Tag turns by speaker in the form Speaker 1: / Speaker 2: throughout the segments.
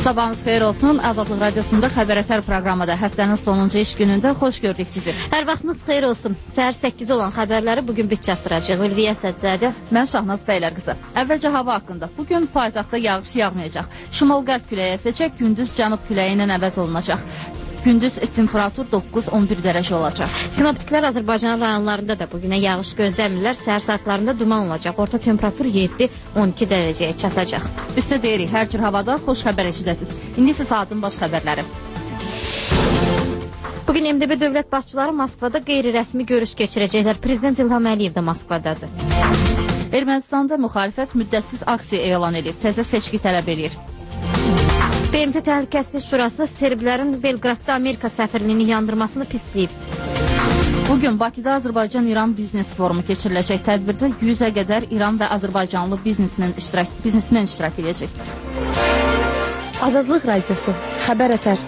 Speaker 1: Sabahınız xeyir olsun. Azadlıq Radiosunda Xəbər proqramında həftənin sonuncu iş günündə xoş gördük sizi.
Speaker 2: Hər vaxtınız xeyir olsun. Səhər 8 olan xəbərləri bugün biz çatdıracaq. Ülviyə Səccədə.
Speaker 1: Mən Şahnaz Bəylər qızı. Əvvəlcə hava haqqında. Bugün paytaxtda yağış yağmayacaq. Şimal-qərb küləyi əsəcək, gündüz cənub küləyi ilə əvəz olunacaq. Gündüz temperatur 9-11 dərəcə olacaq.
Speaker 2: Sinoptiklər Azərbaycan rayonlarında da bugünə yağış gözləmirlər. Səhər saatlarında duman olacaq. Orta temperatur 7-12 dərəcəyə çatacaq.
Speaker 1: Üstə deyirik, hər cür havada xoş xəbər eşidəsiniz. İndi isə saatın baş xəbərləri.
Speaker 2: Bugün MDB dövlət başçıları Moskvada qeyri-rəsmi görüş keçirəcəklər. Prezident İlham Əliyev də Moskvadadır.
Speaker 1: Ermənistanda müxalifət müddətsiz aksiya elan edib, təzə seçki tələb edir.
Speaker 2: BMT Təhlükəsizlik Şurası serblərin Belqradda Amerika səfirliyini yandırmasını pisləyib.
Speaker 1: Bugün Bakıda Azərbaycan-İran biznes forumu keçiriləcək. Tədbirdə 100-ə qədər İran və Azərbaycanlı biznesmen iştirak edəcək.
Speaker 2: Azadlıq Radiosu, Xəbər Ətər.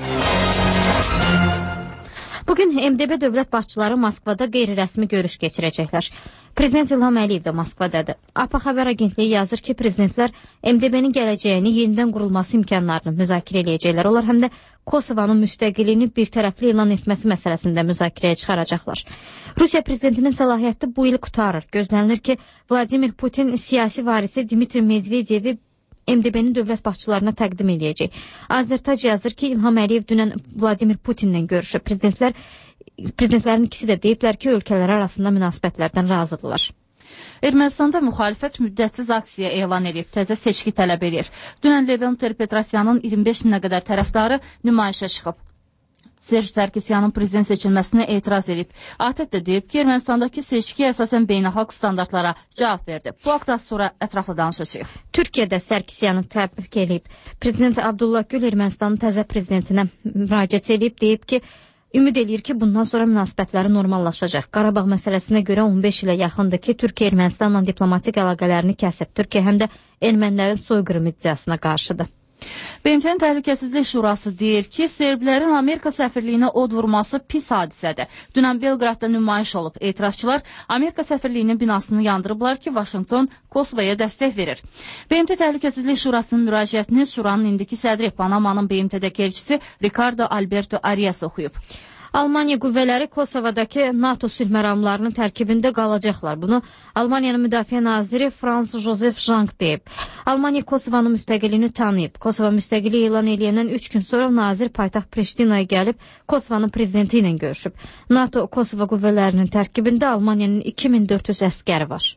Speaker 2: Bugün MDB dövlət başçıları Moskvada qeyri-rəsmi görüş keçirəcəklər. Prezident İlham Əliyev də Moskvadadır. APA xəbər agentliyi yazır ki, prezidentlər MDB-nin gələcəyini, yenidən qurulması imkanlarını müzakirə eləyəcəklər. Onlar həm də Kosovanın müstəqilliyini bir tərəfli elan etməsi məsələsində müzakirəyə çıxaracaqlar. Rusiya prezidentinin səlahiyyəti bu il qutarır. Gözlənilir ki, Vladimir Putin siyasi varisi Dmitri Medvedyevi MDB-nin dövlət başçılarına təqdim edəcək. Azərtac yazır ki, İlham Əliyev dünən Vladimir Putinlə görüşüb. Prezidentlərin ikisi də deyiblər ki, ölkələr arasında münasibətlərdən razıdırlar.
Speaker 1: Ermənistanda müxalifət müddətsiz aksiya elan edib, təzə seçki tələb edir. Dünən Levon Ter-Petrosyanın 25 minə qədər tərəfdarı nümayişə çıxıb. Serj Sarkisyanın prezident seçilməsinə etiraz edib. ATƏT də deyib ki, Ermənistandakı seçki əsasən beynəlxalq standartlara cavab verdi. Bu haqda sonra ətraflı danışacağıq.
Speaker 2: Türkiyədə Sarkisyanı təbrik edib. Prezident Abdullah Gül Ermənistanın təzə prezidentinə müraciət edib, deyib ki, ümid eləyir ki, bundan sonra münasibətləri normallaşacaq. Qarabağ məsələsinə görə 15 ilə yaxındır ki, Türkiyə Ermənistanla diplomatik əlaqələrini kəsib. Türkiyə həm də ermənilərin soyqırım iddiasına qarşıdır.
Speaker 1: BMT-nin Təhlükəsizlik Şurası deyir ki, serblərin Amerika səfirliyinə od vurması pis hadisədir. Dünən Belqradda nümayiş olub. Etirazçılar Amerika səfirliyinin binasını yandırıblar ki, Vaşinqton Kosovaya dəstək verir. BMT Təhlükəsizlik Şurasının müraciətini Şuranın indiki sədri Panamanın BMT-dəki elçisi Ricardo Alberto Arias oxuyub.
Speaker 2: Almaniya qüvvələri Kosovadakı NATO sülh məramlarının tərkibində qalacaqlar. Bunu Almaniyanın müdafiə naziri Franz Josef Jank deyib. Almaniya Kosovanın müstəqilliyini tanıyıb. Kosova müstəqilliyi elan ediləyəndən 3 gün sonra nazir paytaxt Priştinaya gəlib Kosovanın prezidenti ilə görüşüb. NATO Kosova qüvvələrinin tərkibində Almaniyanın 2400 əskəri var.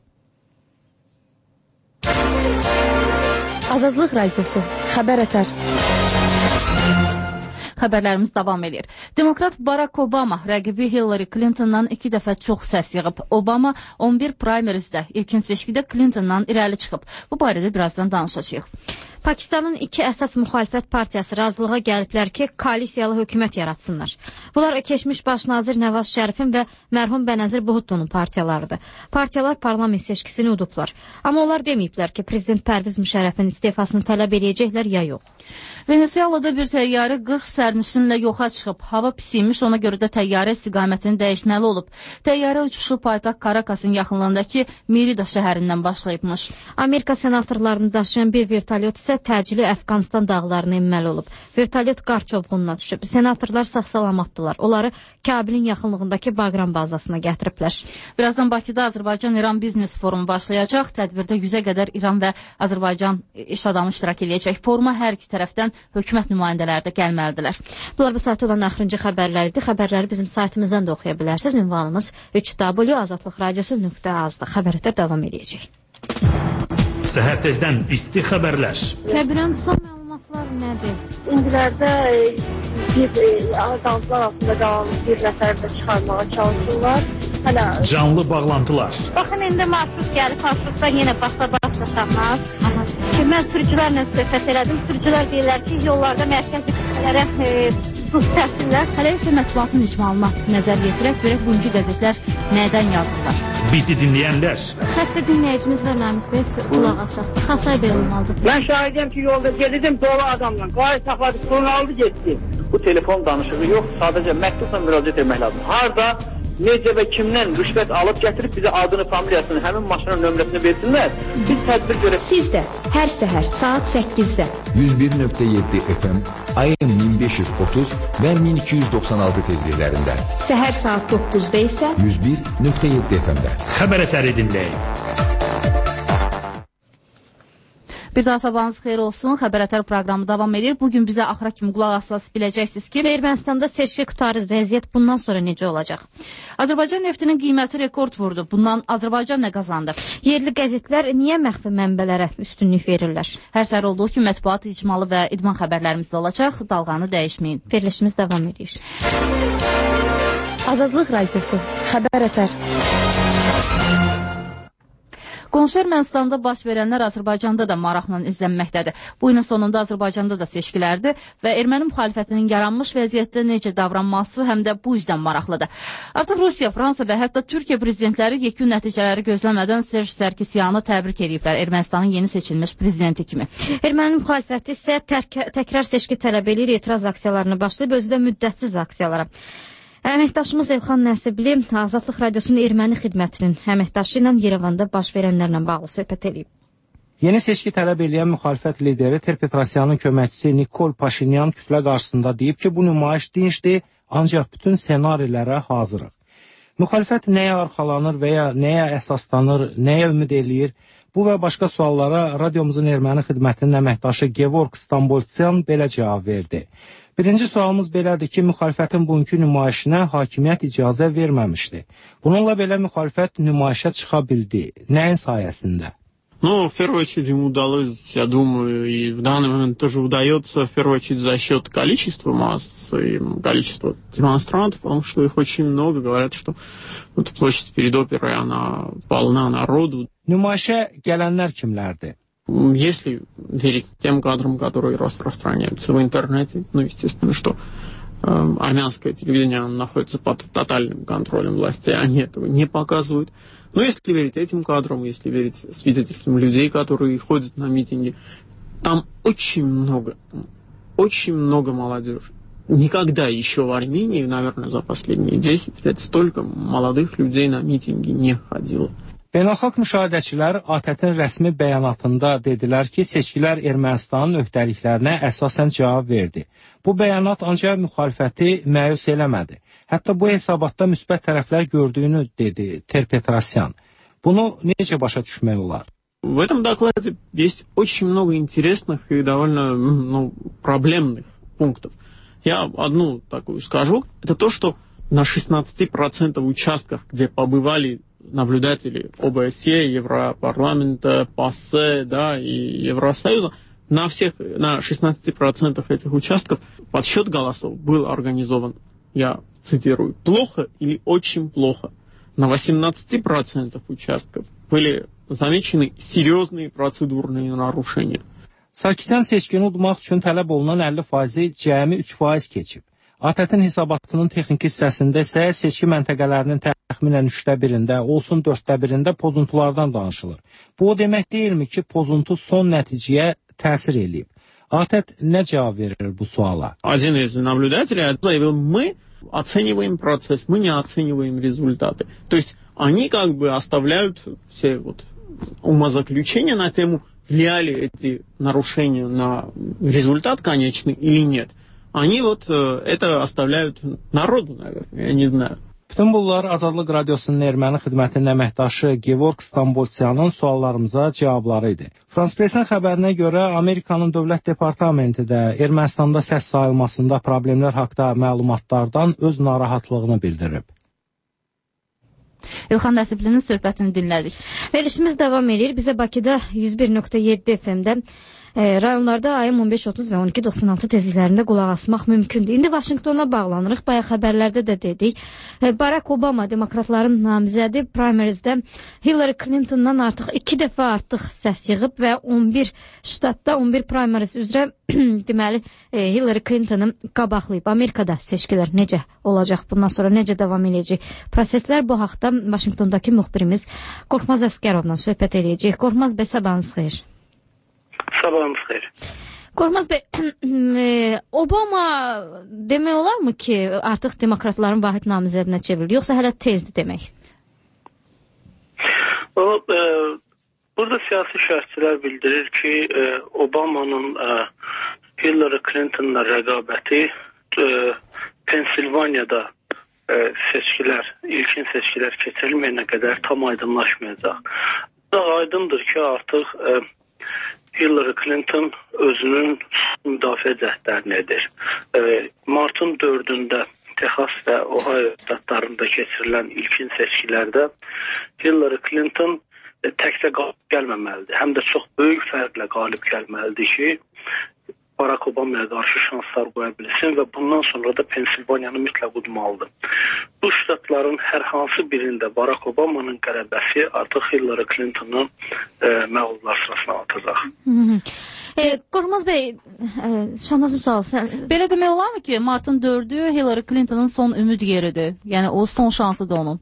Speaker 2: Azadlıq Radiosu, Xəbər Ətər.
Speaker 1: Xəbərlərimiz davam edir. Demokrat Barack Obama rəqibi Hillary Clintondan 2 dəfə çox səs yığıb. Obama 11 primarizdə ilkin seçkidə Clintondan irəli çıxıb. Bu barədə birazdan danışacağıq.
Speaker 2: Pakistanın 2 əsas müxalifət partiyası razılığa gəliblər ki, koalisiyalı hökumət yaratsınlar. Bunlar keçmiş baş nazir Nəvaz Şərifin və mərhum Bənəzir Bhutto'nun partiyalarıdır. Partiyalar parlament seçkisini udublar. Amma onlar deməyiblər ki, prezident Pərviz Müşərrəfin istifasını tələb edəcəklər ya yox.
Speaker 1: Venezuelada bir təyyarə 40 sərnişinlə yoxa çıxıb. Hava pis imiş, ona görə də təyyarə istiqamətini dəyişməli olub. Təyyarə uçuşu paytaxt Karakasın yaxınlığındakı Merida şəhərindən başlayıbmış.
Speaker 2: Amerika senatorlarını daşıyan bir vertolyot isə təcili Əfqanistan dağlarına inməli olub. Vertolyot qar çovğununa düşüb. Senatorlar sağ-salamatdılar. Onları Kabilin yaxınlığındakı Baqram bazasına gətiriblər.
Speaker 1: Birazdan Bakıda Azərbaycan-İran biznes forumu başlayacaq. Tədbirdə 100-ə qədər İran və Azərbaycan iş adamı iştirak edəcək. Foruma hər iki tərəfdən hökumət nümayəndələri də gəlməlidirlər.
Speaker 2: Bunlar bu saatda olan axırıncı xəbərləridir. Xəbərləri bizim saytımızdan da oxuya bilərsiniz. Ünvanımız 3w.azadlıqradiosu.az-da. Xəbərlər davam edəcək.
Speaker 3: Səhər tezdən isti xəbərlər.
Speaker 2: Kəbirən son məlumatlar nədir?
Speaker 4: İndilərdə azaltılar altında qalan bir nəfəri də çıxarmağa çalışırlar.
Speaker 3: Canlı bağlantılar.
Speaker 4: Baxın, indi marşrut gəlib, marşrutdan yenə basa-basa. Mən sürücülərlə söhbət elədim. Sürücülər deyirlər ki, yollarda mərkəzi kütlələrə buz təsirlər.
Speaker 1: Hələ isə mətbuatın icmalına nəzər yetirək, görək bugünkü qəzetlər nədən yazırlar.
Speaker 3: Bizi dinləyənlər.
Speaker 2: Xəttə dinləyicimiz var Namik Bey, qulaq asaq. Xasay Bey olmalıdır.
Speaker 5: Mən şahidəm ki, yolda gedirdim dolu adamla. Qay saxladı, qurun aldı, getdi. Bu telefon danışığı yox, sadəcə məktubla müraciət etmək lazım. Harada necə və kimdən rüşvət alıb gətirib bizə adını, familiyasını, həmin maşının nömrəsini versinlər. Biz tədbir görək.
Speaker 6: Siz də hər səhər saat 8-də
Speaker 7: 101.7 FM, AM 1530 və 1296 tezliklərində.
Speaker 6: Səhər saat 9-da isə
Speaker 7: 101.7 FM-də.
Speaker 3: Xəbər əsəri dinləyin.
Speaker 1: Bir daha sabahınız xeyir olsun. Xəbər ətər proqramı davam edir. Bugün bizə axıra kimi qulaq asasız biləcəksiniz ki,
Speaker 2: Ermənistanda seçki qutarı vəziyyət bundan sonra necə olacaq?
Speaker 1: Azərbaycan neftinin qiyməti rekord vurdu. Bundan Azərbaycan nə qazandı?
Speaker 2: Yerli qəzetlər niyə məxfi mənbələrə üstünlük verirlər?
Speaker 1: Hər səhər olduğu kimi mətbuat, icmalı və idman xəbərlərimiz də olacaq. Dalğanı dəyişməyin.
Speaker 2: Verilişimiz davam edir.
Speaker 6: Azadlıq Radiosu, Xəbər ətər.
Speaker 1: Qonşu Ermənistanda baş verənlər Azərbaycanda da maraqla izlənməkdədir. Bu ilin sonunda Azərbaycanda da seçkilərdir və erməni müxalifətinin yaranmış vəziyyətdə necə davranması həm də bu üzdən maraqlıdır. Artıq Rusiya, Fransa və hətta Türkiyə prezidentləri yekun nəticələri gözləmədən Serj Sarkisyanı təbrik ediblər Ermənistanın yeni seçilmiş prezidenti kimi.
Speaker 2: Erməni müxalifəti isə təkrar seçki tələb edir, etiraz aksiyalarını başlayıb, özü də müddətsiz aksiyalara. Əməkdaşımız Elxan Nəsibli Azadlıq Radiosunun erməni xidmətinin əməkdaşı ilə Yerevanda baş verənlərlə bağlı söhbət edib.
Speaker 8: Yeni seçki tələb edən müxalifət lideri Ter-Petrosyanın köməkçisi Nikol Paşinyan kütlə qarşısında deyib ki, bu nümayiş dinçdir, ancaq bütün senarilərə hazırıq. Müxalifət nəyə arxalanır və ya nəyə əsaslanır, nəyə ümid eləyir? Bu və başqa suallara radiomuzun erməni xidmətinin əməkdaşı Gevorg Stamboltsyan belə cavab verdi. Birinci sualımız belədir ki, müxalifətin bugünkü nümayişinə hakimiyyət icazə verməmişdi. Bununla belə müxalifət nümayişə çıxa bildi. Nəyin sayəsində?
Speaker 9: Ну, в первую очередь, ему удалось, я думаю, и в данный момент тоже удается, в первую очередь, за счет количества масс и количества демонстрантов, потому что их очень много. Говорят, что вот площадь перед оперой, она полна народу.
Speaker 8: Nümayişə gələnlər kimlərdir?
Speaker 9: Если верить тем кадрам, которые распространяются в интернете, ну, естественно, что армянское телевидение находится под тотальным контролем власти, они этого не показывают. Но если верить этим кадрам, если верить свидетельствам людей, которые ходят на митинги, там очень много молодежи. Никогда еще в Армении, наверное, за последние 10 лет столько молодых людей на митинги не ходило.
Speaker 8: Beynəlxalq müşahidəçilər ATƏT-in rəsmi bəyanatında dedilər ki, seçkilər Ermənistanın öhdəliklərinə əsasən cavab verdi. Bu bəyanat ancaq müxalifəti məyus eləmədi. Hətta bu hesabatda müsbət tərəflər gördüyünü dedi Ter-Petrosyan. Bunu necə başa düşmək olar?
Speaker 9: В этом докладе есть очень много интересных и довольно проблемных пунктов. Я одну такую скажу. Это то, что на 16% участках, где побывали наблюдатели ОБСЕ, Европарламента, ПАСЕ, да, и Евросоюза, на 16% этих участков подсчет голосов был организован, я цитирую, плохо или очень плохо. На 18% участков были замечены серьезные процедурные нарушения.
Speaker 8: Sarkisyan seçkini udmaq üçün tələb olunan 50%-i cəmi 3% keçib. ATƏT-in hesabatının texniki hissəsində isə seçki məntəqələrinin təxminən 1/3-də, olsun 4/1-də pozuntulardan danışılır. Bu o demək deyilmi ki, pozuntu son nəticəyə təsir eləyib? ATƏT nə cavab verir bu suala?
Speaker 9: Один из наблюдателей заявил, мы оцениваем процесс, мы не оцениваем результаты. То есть они как бы оставляют все вот умозаключения на тему, влияли эти нарушения на результат конечный или нет. Они вот это оставляют народу, наверное, я не знаю.
Speaker 8: Bütün bunlar Azadlıq Radiosunun erməni xidmətinin əməkdaşı Gevorg Stamboltsyanın suallarımıza cavabları idi. France Press-in xəbərinə görə Amerikanın Dövlət Departamenti də Ermənistanda səs sayılmasında problemlər haqqında məlumatlardan öz narahatlığını bildirib.
Speaker 1: İlxan Nəsiblinin söhbətini dinlədik.
Speaker 2: Verilişimiz davam edir. Bizə Bakıda 101.7 FM-də rayonlarda ayın 15.30 və 12.96 tezliklərində qulaq asmaq mümkündür. İndi Vaşinqtona bağlanırıq. Bayaq xəbərlərdə də dedik. Barack Obama demokratların namizədi primarizdə Hillary Clinton'dan artıq 2 dəfə artıq səs yığıb və 11 ştatda 11 primariz üzrə deməli Hillary Clinton'ı qabaqlayıb. Amerikada seçkilər necə olacaq? Bundan sonra necə davam edəcək? Proseslər bu haqda Vaşinqtondakı müxbirimiz Qorxmaz Əsgərovla söhbət edəcək. Qorxmaz bəy, sabahınız xeyir.
Speaker 5: Sabahınız xeyir.
Speaker 2: Qorxmaz bəy, Obama demək olarmı ki, artıq demokratların vahid namizədinə çevrilir, yoxsa hələ tezdir demək?
Speaker 10: Burada siyasi şərhçilər bildirir ki, Obama'nın Hillary Clinton'la rəqabəti Pensilvaniyada ilkin seçkilər keçirilməyənə qədər tam aydınlaşmayacaq. Aydındır ki, artıq Hillary Clinton özünün müdafiə cəhdlərini edir. Martın 4-də Texas və Ohio ştatlarında keçirilən ilkin seçkilərdə Hillary Clinton təkcə qalib gəlməməlidir. Həm də çox böyük fərqlə qalib gəlməlidir ki, Barack Obama'ya qarşı şanslar qoya bilsin və bundan sonra da Pensilvaniyanı mütləq udmalıdır. Bu ştatların hər hansı birində Barack Obama'nın qələbəsi artıq Hillary Clinton'u məğlublar sırasına atacaq.
Speaker 2: Qorxmaz bəy, şanazı sual.
Speaker 1: Belə demək olarmı ki, Martın 4-ü Hillary Clinton'ın son ümid yeridir? Yəni o son şansıdır onun.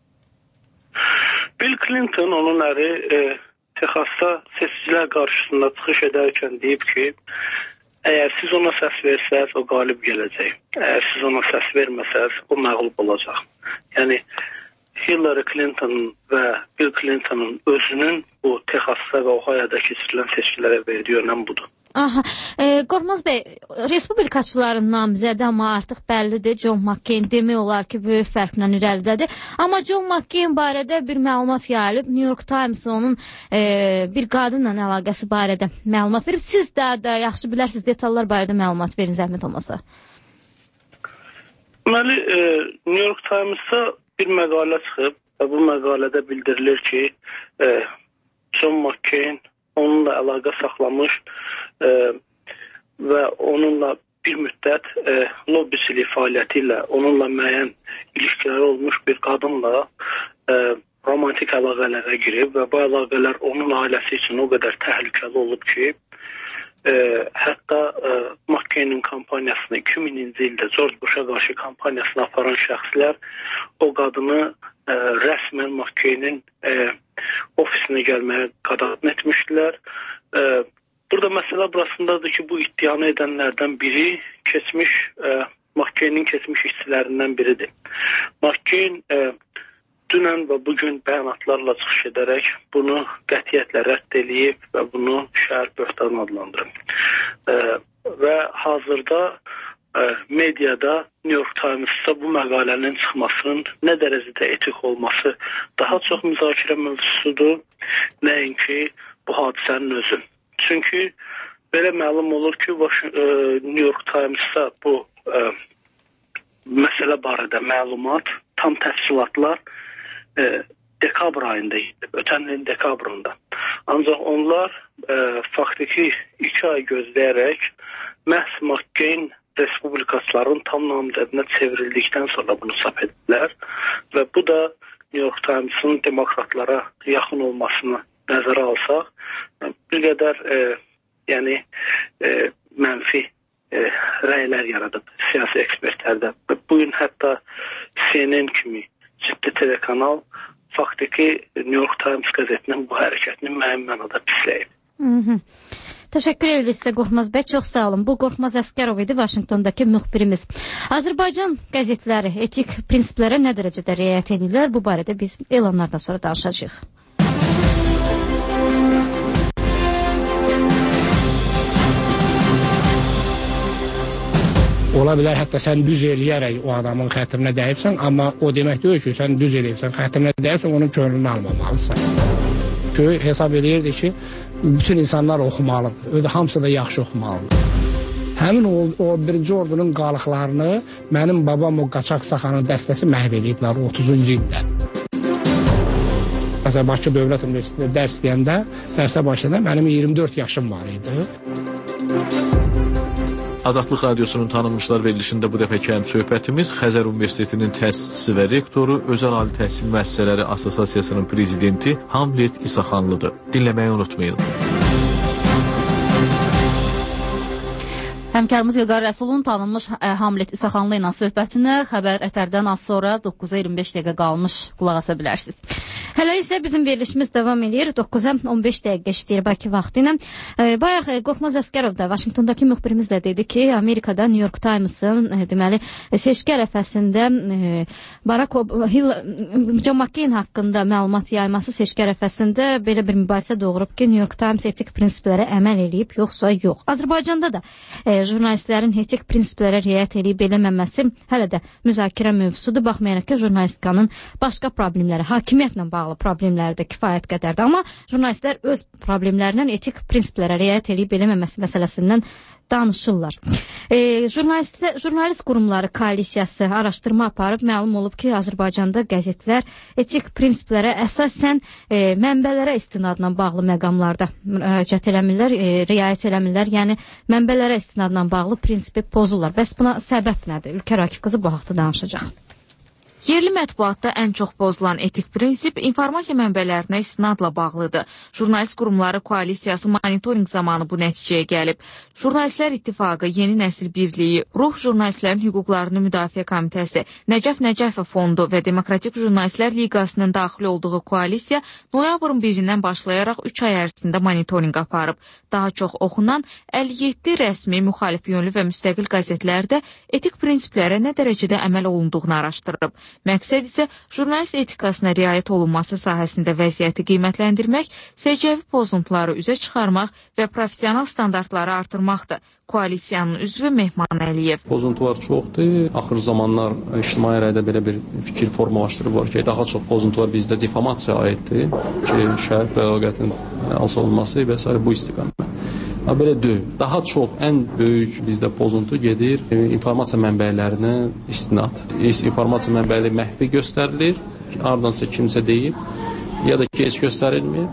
Speaker 10: Bill Clinton, onun əri Texasda seçicilər qarşısında çıxış edərkən deyib ki, əgər siz ona səs versəz, o qalib gələcək. Əgər siz ona səs verməsəz, o məğlub olacaq. Yəni, Hillary Clinton və Bill Clinton'ın özünün bu Texasda və Ohio'da keçirilən seçkilərə verdiyi önəm budur.
Speaker 2: Qorxmaz bəy, respublikaçıların namizədi, amma artıq bəllidir, John McCain demək olar ki, böyük fərqlə irəlidədir. Amma John McCain barədə bir məlumat yayılıb. New York Times onun bir qadınla əlaqəsi barədə məlumat verib. Siz də yaxşı bilərsiniz, detallar barədə məlumat verin, zəhmət olmasa.
Speaker 10: Deməli, New York Times'da bir məqalə çıxıb və bu məqalədə bildirilir ki, John McCain onunla əlaqə saxlamış və onunla bir müddət lobbisilik fəaliyyəti ilə onunla müəyyən ilişkiləri olmuş bir qadınla romantik əlaqələrə girib və bu əlaqələr onun ailəsi üçün o qədər təhlükəli olub ki, hətta McCain'in kampaniyasını 2000-ci ildə George Bush'a qarşı kampaniyasını aparan şəxslər o qadını rəsmən McCain'in ofisinə gəlməyə qadağan etmişdilər. Burada məsələ burasındadır ki, bu iddianı edənlərdən biri McCain'in keçmiş işçilərindən biridir. McCain dünən və bugün bəyanatlarla çıxış edərək bunu qətiyyətlə rədd eləyib və bunu şəhər böhtanı adlandırıb. Və hazırda mediada New York Times'da bu məqalənin çıxmasının nə dərəcədə etik olması daha çox müzakirə mövzusudur, nəinki bu hadisənin özü. Çünki belə məlum olur ki, New York Times'da bu məsələ barədə məlumat, tam təfsilatlar dekabr ayında, ötən ilin dekabrında. Ancaq onlar faktiki 2 ay gözləyərək məhz McCain respublikaçıların tam namizədinə çevrildikdən sonra bunu çap etdilər və bu da New York Times'ın demokratlara yaxın olmasını nəzərə alsaq, bir qədər mənfi rəylər yaradıb siyasi ekspertlərdə. Bu gün hətta CNN kimi ciddi telekanal faktiki New York Times qəzetinin bu hərəkətini müəyyən mənada pisləyib.
Speaker 2: Təşəkkür edirik sizə Qorxmaz bəy, çox sağ olun. Bu Qorxmaz Əsgərov idi, Vaşinqtondakı müxbirimiz. Azərbaycan qəzetləri etik prinsiplərə nə dərəcədə riayət edirlər? Bu barədə biz elanlardan sonra danışacağıq.
Speaker 11: Ola bilər, hətta sən düz eləyərək o adamın xətrinə dəyibsən, amma o demək deyil ki, sən düz eləyibsən, xətrinə dəyibsən, onun könlünü almamalısan. Çünki hesab edirdi ki, bütün insanlar oxumalıdır, hamısı da yaxşı oxumalıdır. Həmin o birinci ordunun qalıqlarını mənim babam o qaçaq saxanın dəstəsi məhv ediblər 30-cu ildə. Məsələn, Bakı Dövlət Universitetində dərs deyəndə, dərsə başında mənim 24 yaşım var idi.
Speaker 12: Azadlıq Radiosunun tanınmışlar verilişində bu dəfəki söhbətimiz Xəzər Universitetinin təsisçisi və rektoru, Özəl Ali Təhsil Müəssisələri Assosiasiyasının prezidenti Hamlet İsaxanlıdır. Dinləməyi unutmayın.
Speaker 1: Həmkarımız İlqar Rəsulun tanınmış Hamlet İsaxanlı ilə söhbətinə xəbər ətərdən az sonra 9:25 dəqiqə qalmış qulaq asa bilərsiniz.
Speaker 2: Hələ isə bizim verilişimiz davam edir. 9-a 15 dəqiqə işləyir Bakı vaxtı ilə. Bayaq Qorxmaz Əsgərov da Vaşinqtondakı müxbirimiz də dedi ki, Amerikada New York Times-ın deməli seçki ərəfəsində John McCain haqqında məlumat yayması seçki ərəfəsində belə bir mübahisə doğurub ki, New York Times etik prinsiplərə əməl eləyib, yoxsa yox. Azərbaycanda da jurnalistlərin etik prinsiplərə riayət eləyib eləməməsi hələ də müzakirə mövzusudur. Baxmayaraq ki, jurnalistikanın başqa problemləri, hakimiyyətlə bağlı problemləri də kifayət qədərdir. Amma jurnalistlər öz problemlərindən etik prinsiplərə riayət eləyib eləməməsi məsələsindən danışırlar. Jurnalist qurumları koalisiyası araşdırma aparıb, məlum olub ki, Azərbaycanda qəzetlər etik prinsiplərə əsasən mənbələrə istinadla bağlı məqamlarda müraciət eləmirlər, riayət eləmirlər. Yəni, mənbələrə istinadla bağlı prinsipi pozurlar. Bəs buna səbəb nədir? Ülkər Akif qızı bu haqda danışacaq.
Speaker 13: Yerli mətbuatda ən çox pozulan etik prinsip informasiya mənbələrinə istinadla bağlıdır. Jurnalist qurumları koalisiyası monitorinq zamanı bu nəticəyə gəlib. Jurnalistlər İttifaqı, Yeni Nəsil Birliyi, Ruh Jurnalistlərin Hüquqlarını Müdafiə Komitəsi, Nəcəf Nəcəfov Fondu və Demokratik Jurnalistlər Liqasının daxil olduğu koalisiya noyabrın 1-dən başlayaraq 3 ay ərzində monitorinq aparıb. Daha çox oxunan 57 rəsmi, müxalif yönlü və müstəqil qəzetlərdə etik prinsiplərə nə dərəcədə əməl olunduğunu araşdırıb. Məqsəd isə jurnalist etikasına riayət olunması sahəsində vəziyyəti qiymətləndirmək, səciyyəvi pozuntuları üzə çıxarmaq və professional standartları artırmaqdır. Koalisiyanın üzvü Mehman Əliyev.
Speaker 14: Pozuntular çoxdur. Axır zamanlar ictimai rəydə belə bir fikir formalaşdırılır ki, daha çox pozuntular bizdə difamasiya aiddir ki, şərh və əlaqətin alçalınması və s. bu istiqamət. Belə deyil. Daha çox, ən böyük bizdə pozuntu gedir informasiya mənbələrinə istinad. İnformasiya mənbələri məhvi göstərilir, ardınca kimsə deyib, ya da ki, heç göstərilmir.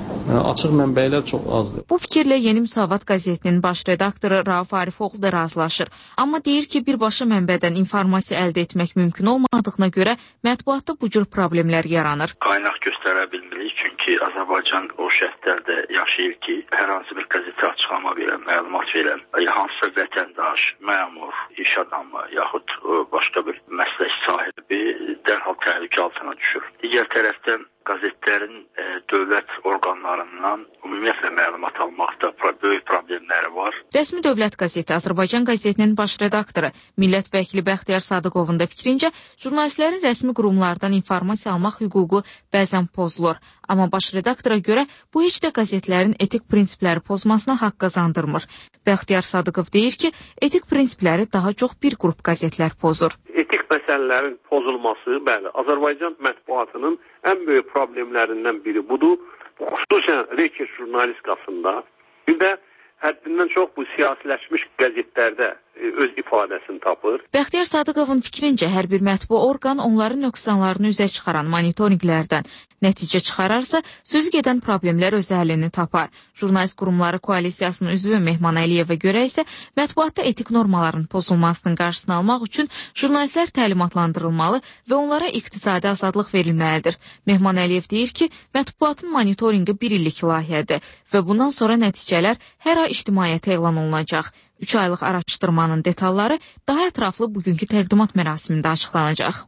Speaker 14: Açıq mənbələr çox azdır.
Speaker 13: Bu fikirlə Yeni Müsavat qəzetinin baş redaktoru Rauf Arifoğlu da razılaşır. Amma deyir ki, birbaşa mənbədən informasiya əldə etmək mümkün olmadığına görə mətbuatda bu cür problemlər yaranır.
Speaker 10: Qaynaq göstərə bilmirik, çünki Azərbaycan o şərtlərdə yaşayır ki, hər hansı bir qəzetə açıqlama verən, məlumat verən, hansısa vətəndaş, məmur, iş adamı, yaxud başqa bir məslək sahibi dərhal təhlükə altına düşür. Digər tərəfdən qəzetlərin dövlət orqanlarından ümumiyyətlə məlumat almaqda böyük problemləri var.
Speaker 13: Rəsmi Dövlət Qəzeti Azərbaycan qəzetinin baş redaktoru Millət vəkili Bəxtiyar Sadıqovun da fikrincə, jurnalistlərin rəsmi qurumlardan informasiya almaq hüququ bəzən pozulur. Amma baş redaktora görə bu heç də qəzetlərin etik prinsipləri pozmasına haqq qazandırmır. Bəxtiyar Sadıqov deyir ki, etik prinsipləri daha çox bir qrup qəzetlər pozur.
Speaker 15: Etik məsələlərin pozulması, bəli, Azərbaycan mətbuatının ən böyük problemlərindən biri budur. Xüsusən reket jurnalistikasında, bir də həddindən çox bu siyasiləşmiş qəzetlərdə öz ifadəsini tapır.
Speaker 13: Bəxtiyar Sadıqovun fikrincə, hər bir mətbu orqan onların nöqsanlarını üzə çıxaran monitorinqlərdən nəticə çıxararsa, sözü gedən problemlər öz həllini tapar. Jurnalist qurumları koalisiyasının üzvü Mehman Əliyevə görə isə mətbuatda etik normaların pozulmasının qarşısını almaq üçün jurnalistlər təlimatlandırılmalı və onlara iqtisadi azadlıq verilməlidir. Mehman Əliyev deyir ki, mətbuatın monitorinqi 1 illik layihədir və bundan sonra nəticələr hər ay ictimaiyyətə elan olunacaq. 3 aylıq araşdırmanın detalları daha ətraflı bugünkü təqdimat mərasimində açıqlanacaq.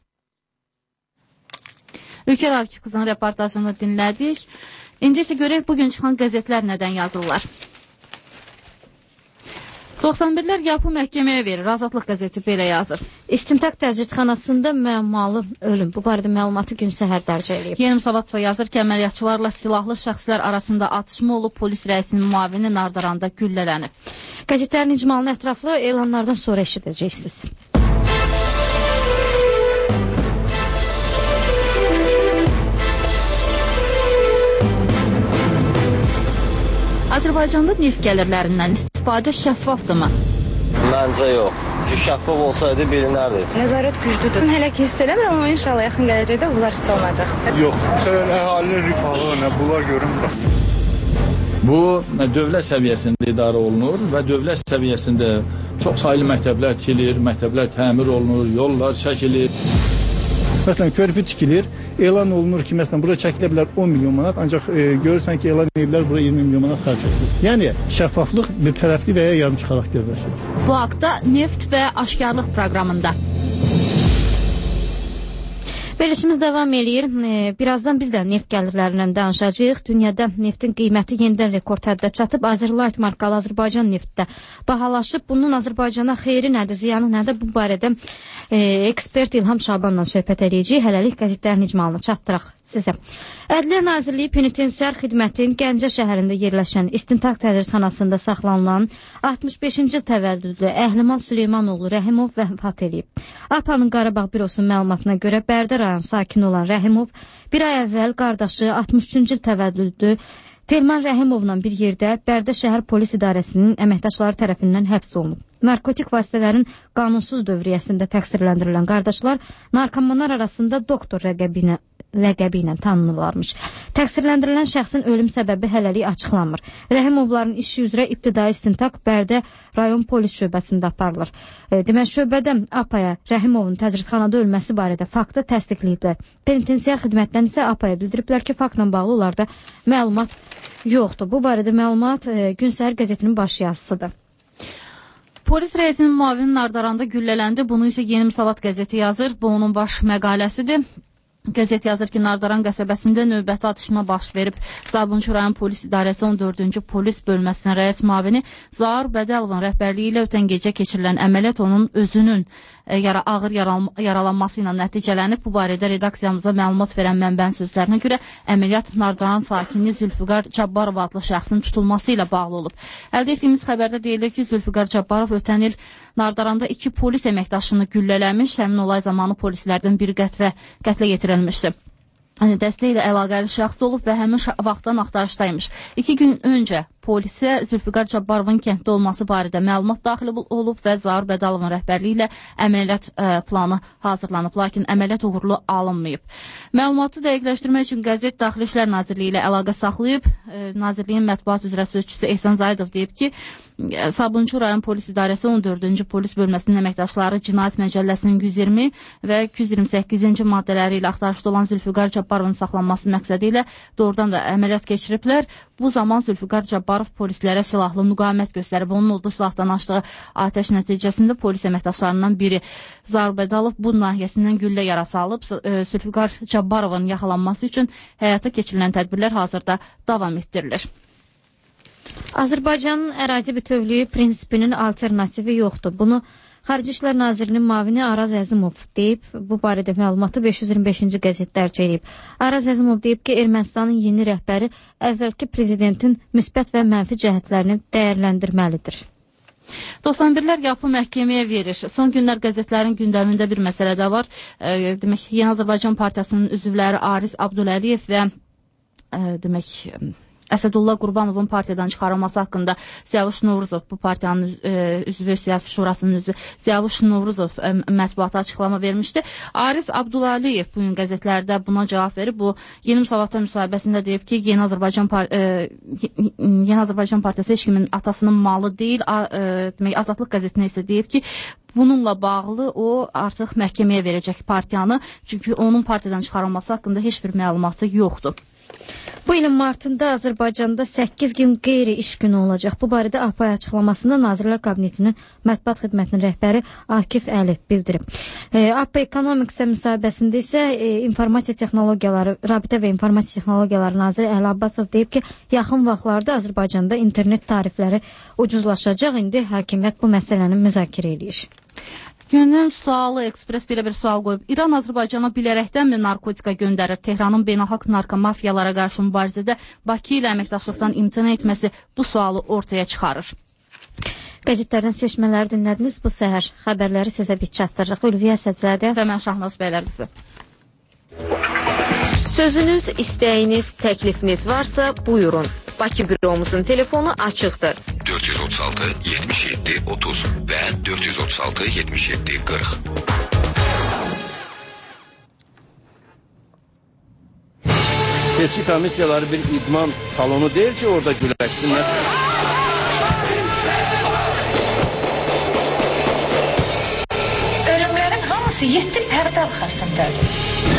Speaker 1: Ülkər Akif qızının reportajını dinlədik. İndi isə görək bugün çıxan qəzetlər nədən yazırlar. 91-lər yapı məhkəməyə verir. Azadlıq qəzeti belə yazır.
Speaker 2: İstintaq təcridxanasında müəmmalı ölüm. Bu barədə məlumatı gün səhər dərc edib.
Speaker 1: Yeni Müsavat yazır ki, əməliyyatçılarla silahlı şəxslər arasında atışma olub, polis rəisinin müavini Nardaranda güllələnib.
Speaker 2: Qəzetlərin icmalını ətraflı elanlardan sonra eşidəcəksiniz.
Speaker 1: Azərbaycanda neft gəlirlərindən istifadə şəffafdırmı?
Speaker 16: Məncə yox. Şəffaf olsaydı bilinərdi.
Speaker 17: Nəzarət güclüdür. Hələ ki hiss eləmirəm, amma inşallah yaxın gələcəkdə bunlar hiss olunacaq.
Speaker 18: Yox, məsələn, əhalinin rifahı, bunlar görünmür.
Speaker 19: Bu, dövlət səviyyəsində idarə olunur və dövlət səviyyəsində çox saylı məktəblər tikilir, məktəblər təmir olunur, yollar çəkilir.
Speaker 18: Məsələn, körpü tikilir, elan olunur ki, məsələn, bura çəkilə bilər 10 milyon manat, ancaq görürsən ki, elan edilər, bura 20 milyon manat xərc edilir. Yəni, şəffaflıq bir tərəfli və ya yarımçı xarakterləşir.
Speaker 1: Bu haqda Neft və Aşkarlıq proqramında.
Speaker 2: Verilişimiz davam eləyir. Birazdan biz də neft gəlirlərindən danışacağıq. Dünyada neftin qiyməti yenidən rekord həddə çatıb. Azerlight markalı Azərbaycan neftdə bahalaşıb. Bunun Azərbaycana xeyri nədir, ziyanı nədir? Bu barədə ekspert İlham Şabanla söhbət edəcəyik. Hələlik qəzetlərin icmalını çatdıraq sizə. Ədliyyə Nazirliyi Penitensiar Xidmətin Gəncə şəhərində yerləşən İstintaq Tədrisxanasında saxlanılan 65-ci təvəllüdlü Əhliman Süleymanoğlu Rəhimov vəfat edib. APA'nın Qarabağ bürosunun məlumatına görə Bərdə rayon sakini olan Rəhimov bir ay əvvəl qardaşı 63-cü təvəllüdlü Telman Rəhimovla bir yerdə Bərdə şəhər polis idarəsinin əməkdaşları tərəfindən həbs olunub. Narkotik vasitələrin qanunsuz dövriyyəsində təqsirləndirilən qardaşlar narkomanlar arasında doktor ləqəbi ilə tanınırlarmış. Təqsirləndirilən şəxsin ölüm səbəbi hələlik açıqlanmır. Rəhimovların işi üzrə ibtidai istintaq Bərdə rayon polis şöbəsində aparılır. Demək, şöbədə APA'ya Rəhimovun təcridxanada ölməsi barədə faktı təsdiqləyiblər. Penitensiar xidmətdən isə APA'ya bildiriblər ki, faktla bağlı onlarda məlumat yoxdur. Bu barədə məlumat Gün Səhər qəzetinin baş yazısıdır.
Speaker 1: Polis rəisinin müavini Nardaranda güllələndi. Bunu isə Yeni Müsavat qəzeti yazır. Bu onun baş məqaləsidir. Qəzet yazır ki, Nardaran qəsəbəsində növbəti atışma baş verib. Sabunçu rayon polis idarəsi 14-cü polis bölməsinin rəis müavini Zaur Bədəlovun rəhbərliyi ilə ötən gecə keçirilən əməliyyat onun özünün ağır yaralanması ilə nəticələnib. Bu barədə redaksiyamıza məlumat verən mənbənin sözlərinə görə əməliyyat Nardaran sakini Zülfüqar Cabbarov adlı şəxsin tutulması ilə bağlı olub. Əldə etdiyimiz xəbərdə deyilir ki, Zülfüqar Cabbarov ötən il Nardaranda 2 polis əməkdaşını güllələmiş, həmin olay zamanı polislərdən biri qətlə yetirilmişdi. Dəstə ilə əlaqəli şəxs olub və həmin vaxtdan axtarışdaymış. 2 gün öncə polisə Zülfüqar Cabbarovun kənddə olması barədə məlumat daxil olub və Zaur Bədəlovun rəhbərliyi ilə əməliyyat planı hazırlanıb, lakin əməliyyat uğurlu alınmayıb. Məlumatı dəqiqləşdirmək üçün qəzet Daxili İşlər Nazirliyi ilə əlaqə saxlayıb. Nazirliyin mətbuat üzrə sözçüsü Ehsan Zaidov deyib ki, Sabunçu rayon polis idarəsi 14-cü polis bölməsinin əməkdaşları Cinayət Məcəlləsinin 120 və 228-ci maddələri ilə axtarışda olan Zülfüqar Cabbarovun saxlanması məqsədi ilə doğrudan da əməliyyat keçiriblər. Bu zaman Zülfüqar Cabbarov polislərə silahlı müqavimət göstərib. Onun olduğu silahdan açdığı atəş nəticəsində polis əməkdaşlarından biri Zaur Bədalov bu nahiyəsindən güllə yarası alıb. Zülfüqar Cabbarovun yaxalanması üçün həyata keçirilən tədbirlər hazırda davam etdirilir.
Speaker 2: Azərbaycanın ərazi bütövlüyü prinsipinin alternativi yoxdur. Bunu Xarici İşlər Nazirinin müavini Araz Əzimov deyib. Bu barədə məlumatı 525-ci qəzet dərc edib. Araz Əzimov deyib ki, Ermənistanın yeni rəhbəri əvvəlki prezidentin müsbət və mənfi cəhətlərini dəyərləndirməlidir.
Speaker 1: 91-lər yapı məhkəməyə verir. Son günlər qəzetlərin gündəmində bir məsələ də var. Demək, Yeni Azərbaycan Partiyasının üzvləri Aris Abduləliyev və demək Əsədullah Qurbanovun partiyadan çıxarılması haqqında Siyavuş Novruzov, bu partiyanın üzvü, siyasi şurasının üzvü Siyavuş Novruzov mətbuata açıqlama vermişdi. Aris Abduləliyev bugün qəzetlərdə buna cavab verib. Bu Yeni Müsavatda müsahibəsində deyib ki, Yeni Azərbaycan Partiyası heç kimin atasının malı deyil. Demək, Azadlıq qəzetinə isə deyib ki, bununla bağlı o artıq məhkəməyə verəcək partiyanı, çünki onun partiyadan çıxarılması haqqında heç bir məlumatı yoxdur.
Speaker 2: Bu ilin martında Azərbaycanda 8 gün qeyri-iş günü olacaq. Bu barədə APA açıqlamasında Nazirlər Kabinetinin mətbuat xidmətinin rəhbəri Akif Əli bildirib. APA Ekonomiksə müsahibəsində isə informasiya texnologiyaları, rabitə və informasiya texnologiyaları naziri Əli Abbasov deyib ki, yaxın vaxtlarda Azərbaycanda internet tarifləri ucuzlaşacaq. İndi hakimiyyət bu məsələni müzakirə edir.
Speaker 1: Günün sualı, Ekspres belə bir sual qoyub. İran Azərbaycana bilərəkdənmi narkotika göndərir? Tehranın beynəlxalq narkomafiyalara qarşı mübarizədə Bakı ilə əməkdaşlıqdan imtina etməsi bu sualı ortaya çıxarır.
Speaker 2: Qəzetlərdən seçmələri dinlədiniz. Bu səhər xəbərləri sizə biz çatdırırıq. Ülviyə Sədzadə
Speaker 1: və mən Şahnaz Bəylərqızı.
Speaker 13: Sözünüz, istəyiniz, təklifiniz varsa buyurun. Bakı büromuzun telefonu açıqdır.
Speaker 7: 436 77 30 və 436 77 40.
Speaker 20: Seçki komissiyaları bir idman salonu deyil ki, orada güləşsinlər.
Speaker 21: Ölümlərin hamısı 7 pərdə arxasındadır.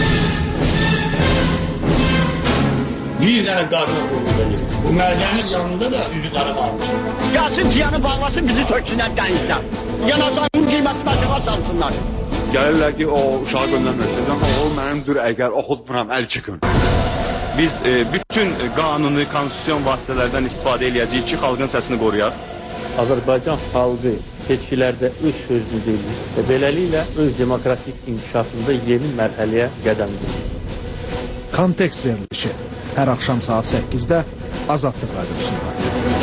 Speaker 22: Bir dənə qarına qurulur. Bu mədənin yanında da üzükləri qalmış. Gəlsin ciyanı bağlasın, bizi töksünlər dənizdən. Yanacağın qiymətini aşağı salsınlar.
Speaker 3: Gəlirlər ki, o uşağı göndərmirsən, o mənimdir, əgər oxutmuram, əl çəkin. Biz bütün qanuni, konstitusiyon vasitələrdən istifadə edəcəyik ki, xalqın səsini qoruyaq.
Speaker 4: Azərbaycan xalqı seçkilərdə öz sözünü deyir və beləliklə öz demokratik inkişafında yeni mərhələyə qədəm qoyur.
Speaker 23: Kontekst verilişi hər axşam saat 8-də Azadlıq Radiosunda.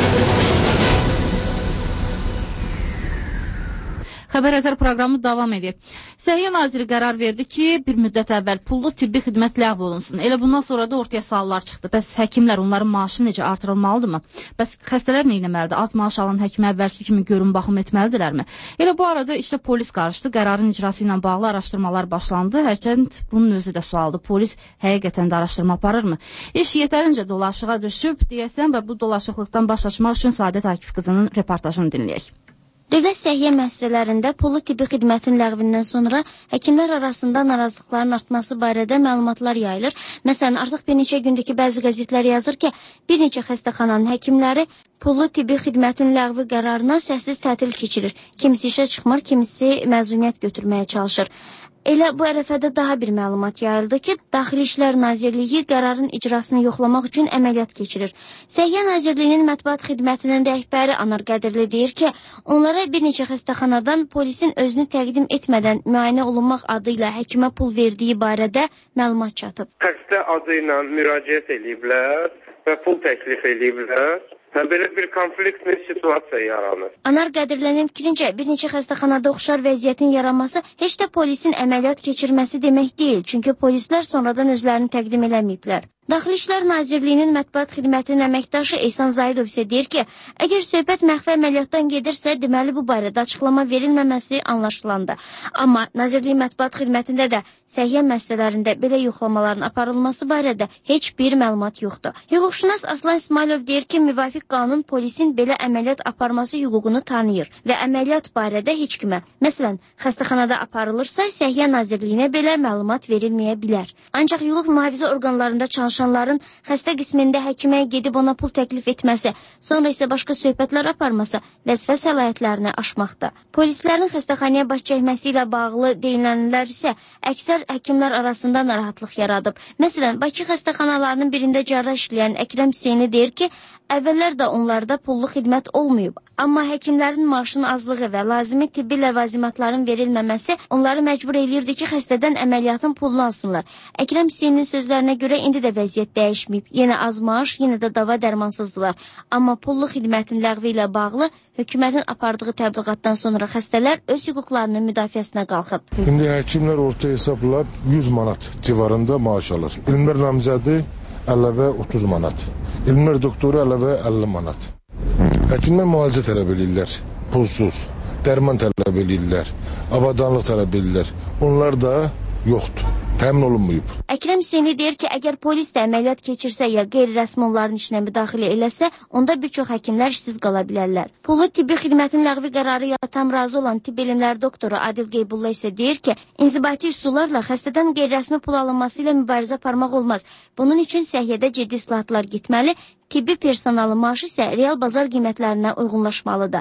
Speaker 1: Xəbər Əsər proqramı davam edir. Səhiyyə naziri qərar verdi ki, bir müddət əvvəl pullu tibbi xidmət ləğv olunsun. Elə bundan sonra da ortaya suallar çıxdı. Bəs həkimlər, onların maaşı necə artırılmalıdırmı? Bəs xəstələr nə etməlidir? Az maaş alan həkimə əvvəlki kimi görün baxım etməlidirlərmi? Elə bu arada işte polis qarışdı. Qərarın icrası ilə bağlı araşdırmalar başlandı. Hərçənd bunun özü də sualdır. Polis həqiqətən də araşdırma aparırmı? İş yetərincə dolaşığa düşüb deyəsən və bu dolaşıqlıqdan baş açmaq üçün Səadət Akif qızının reportajını dinləyək.
Speaker 24: Dövlət səhiyyə müəssisələrində pullu tibbi xidmətin ləğvindən sonra həkimlər arasında narazılıqların artması barədə məlumatlar yayılır. Məsələn, artıq bir neçə gündəki bəzi qəzetlər yazır ki, bir neçə xəstəxananın həkimləri pullu tibbi xidmətin ləğvi qərarına səssiz tətil keçirir. Kimisi işə çıxmır, kimisi məzuniyyət götürməyə çalışır. Elə bu ərəfədə daha bir məlumat yayıldı ki, Daxili İşlər Nazirliyi qərarın icrasını yoxlamaq üçün əməliyyat keçirir. Səhiyyə Nazirliyinin mətbuat xidmətinin rəhbəri Anar Qədirli deyir ki, onlara bir neçə xəstəxanadan polisin özünü təqdim etmədən müayinə olunmaq adı ilə həkimə pul verdiyi barədə məlumat çatıb.
Speaker 25: Xəstə adı ilə müraciət ediblər və pul təklif ediblər. Belə bir konfliktli situasiya yaranır.
Speaker 24: Anar Qədirlinin fikrincə, bir neçə xəstəxanada oxşar vəziyyətin yaranması heç də polisin əməliyyat keçirməsi demək deyil, çünki polislər sonradan özlərini təqdim eləməyiblər. Daxili İşlər Nazirliyinin mətbuat xidmətinin əməkdaşı Ehsan Zaidov isə deyir ki, əgər söhbət məxfi əməliyyatdan gedirsə, deməli bu barədə açıqlama verilməməsi anlaşılandı. Amma Nazirliyin mətbuat xidmətində də səhiyyə müəssisələrində belə yoxlamaların aparılması barədə heç bir məlumat yoxdur. Hüquqşünas Aslan İsmailov deyir ki, müvafiq qanun polisin belə əməliyyat aparması hüququnu tanıyır və əməliyyat barədə heç kimə, məsələn, xəstəxanada aparılırsa, Səhiyyə Nazirliyinə belə məlumat verilməyə bilər. Ancaq hüquq mühafizə orqanlarında çalışanların xəstə qismində həkimə gedib ona pul təklif etməsi, sonra isə başqa söhbətlər aparması vəzifə səlahiyyətlərini aşmaqda. Polislərin xəstəxanaya baş çəkməsi ilə bağlı deyilənlər isə əksər həkimlər arasında narahatlıq yaradıb. Məsələn, Bakı xəstəxanalarının birində cərrah işləyən Əkrəm Hüseyni deyir ki, əvvəllər də onlarda pullu xidmət olmayıb. Amma həkimlərin maaşının azlığı və lazımi tibbi ləvazimatların verilməməsi onları məcbur eləyirdi ki, xəstədən əməliyyatın pulunu alsınlar. Əkrəm Hüseynin sözlərinə görə indi də vəziyyət dəyişməyib. Yenə az maaş, yenə də dava dərmansızdılar. Amma pullu xidmətin ləğvi ilə bağlı hökumətin apardığı təbliğatdan sonra xəstələr öz hüquqlarının müdafiəsinə qalxıb.
Speaker 26: İndi həkimlər orta hesabla 100 manat civarında maaş alır. İlmər namizədi əlavə 30 manat. İlmər doktoru əlavə 50 manat. Həkimlər müalicə tələb edirlər, pulsuz, dərman tələb edirlər, avadanlıq tələb edirlər. Onlar da yoxdur, təmin olunmayıb.
Speaker 24: Əkrəm Hüseyni deyir ki, əgər polis də əməliyyat keçirsə ya qeyri-rəsmi onların işinə müdaxilə eləsə, onda bir çox həkimlər işsiz qala bilərlər. Pullu tibbi xidmətin ləğvi qərarı ilə tam razı olan tibb elmləri doktoru Adil Qeybulla isə deyir ki, inzibati üsullarla xəstədən qeyri-rəsmi pul alınması ilə mübarizə aparmaq olmaz. Bunun üçün səhiyyədə ciddi islahatlar getməli, tibbi personalın maaşı isə real bazar qiymətlərinə uyğunlaşmalıdır.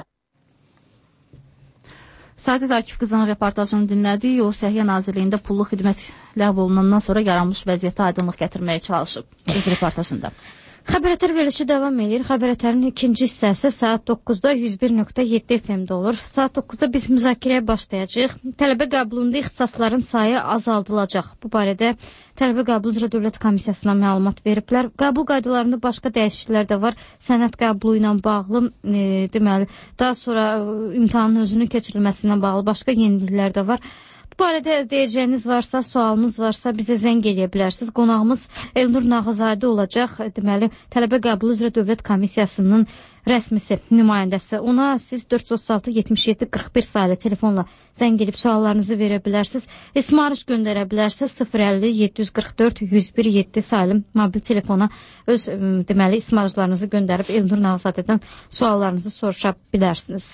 Speaker 1: Səadət Akif qızının reportajını dinlədik. O, Səhiyyə Nazirliyində pullu xidmət ləğv olunandan sonra yaranmış vəziyyətə aydınlıq gətirməyə çalışıb öz reportajında.
Speaker 2: Xəbər verilişi davam edir. Xəbər ikinci hissəsi saat 9-da 101.7 FM-də olur. Saat 9-da biz müzakirəyə başlayacağıq. Tələbə qəbulunda ixtisasların sayı azaldılacaq. Bu barədə Tələbə qəbulu üzrə Dövlət Komissiyasına məlumat veriblər. Qəbul qaydalarında başqa dəyişikliklər də var. Sənəd qəbulu ilə bağlı, deməli, daha sonra imtahanın özünün keçirilməsinə bağlı başqa yeniliklər də var. Bu barədə deyəcəyiniz varsa, sualınız varsa bizə zəng eləyə bilərsiniz. Qonağımız Elnur Nağızadə olacaq. Deməli, Tələbə qəbulu üzrə Dövlət Komissiyasının rəsmisi, nümayəndəsi. Ona siz 436-77-41 sayılı telefonla zəng elib suallarınızı verə bilərsiniz. İsmarış göndərə bilərsiniz. 050-744-101-7 sayılı mobil telefona öz deməli ismarışlarınızı göndərib Elnur Nağızadədən suallarınızı soruşa bilərsiniz.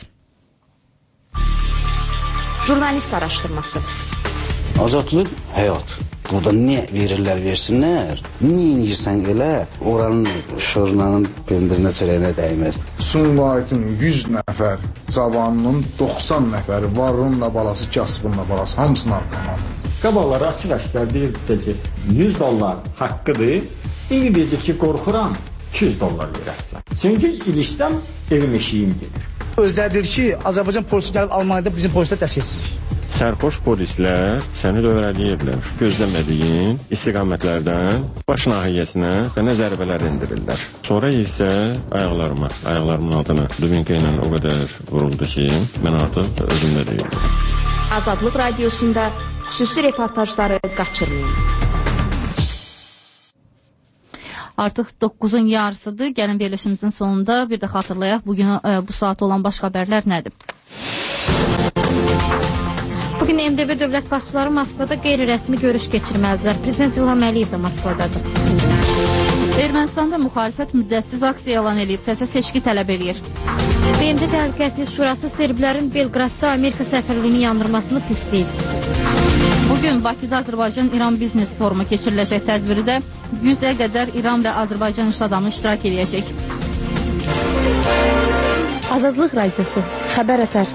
Speaker 6: Jurnalist araşdırması.
Speaker 27: Azadlıq həyat. Burada nə verirlər, versinlər. Niyə incirsən elə, oranın şurnanın pendizinə çörəyinə dəyməz.
Speaker 23: Sumqayıtın 100 nəfər cavanının 90 nəfəri varınla balası, kasbınla balası, hamısını arqalandı.
Speaker 5: Qabaqları açıq-aşkar deyirdisə ki, 100 dollar haqqıdır. İndi deyəcək ki, qorxuram, 200 dollar verəsən. Çünki ilişdən evim eşiyim gedir.
Speaker 8: Özlədir ki, Azərbaycan polisi gəlib Almaniyada bizim polislər dəstəksizlik.
Speaker 9: Sərxoş polislər səni dövrələyirlər. Gözləmədiyin istiqamətlərdən baş nahiyəsinə sənə zərbələr endirirlər. Sonra isə ayaqlarımın altına dubinka ilə o qədər vuruldu ki, mən artıq özümdə deyildim.
Speaker 6: Azadlıq Radiosunda xüsusi reportajları qaçırmayın.
Speaker 1: Artıq 9-un yarısıdır. Gəlin verilişimizin sonunda bir də xatırlayaq. Bugün bu saat olan baş xəbərlər nədir?
Speaker 2: Bugün MDB dövlət başçıları Moskvada qeyri-rəsmi görüş keçirməlidirlər. Prezident İlham Əliyev də Moskvadadır.
Speaker 1: Ermənistanda müxalifət müddətsiz aksiya elan edib, təzə seçki tələb eləyir.
Speaker 2: BMT Təhlükəsizlik Şurası serblərin Belqradda Amerika səfirliyini yandırmasını pisləyib.
Speaker 1: Bugün Bakıda Azərbaycan-İran biznes forumu keçiriləcək tədbirdə 100-ə qədər İran və Azərbaycan iş adamı iştirak edəcək.
Speaker 6: Azadlıq Radiosu, xəbər ətər.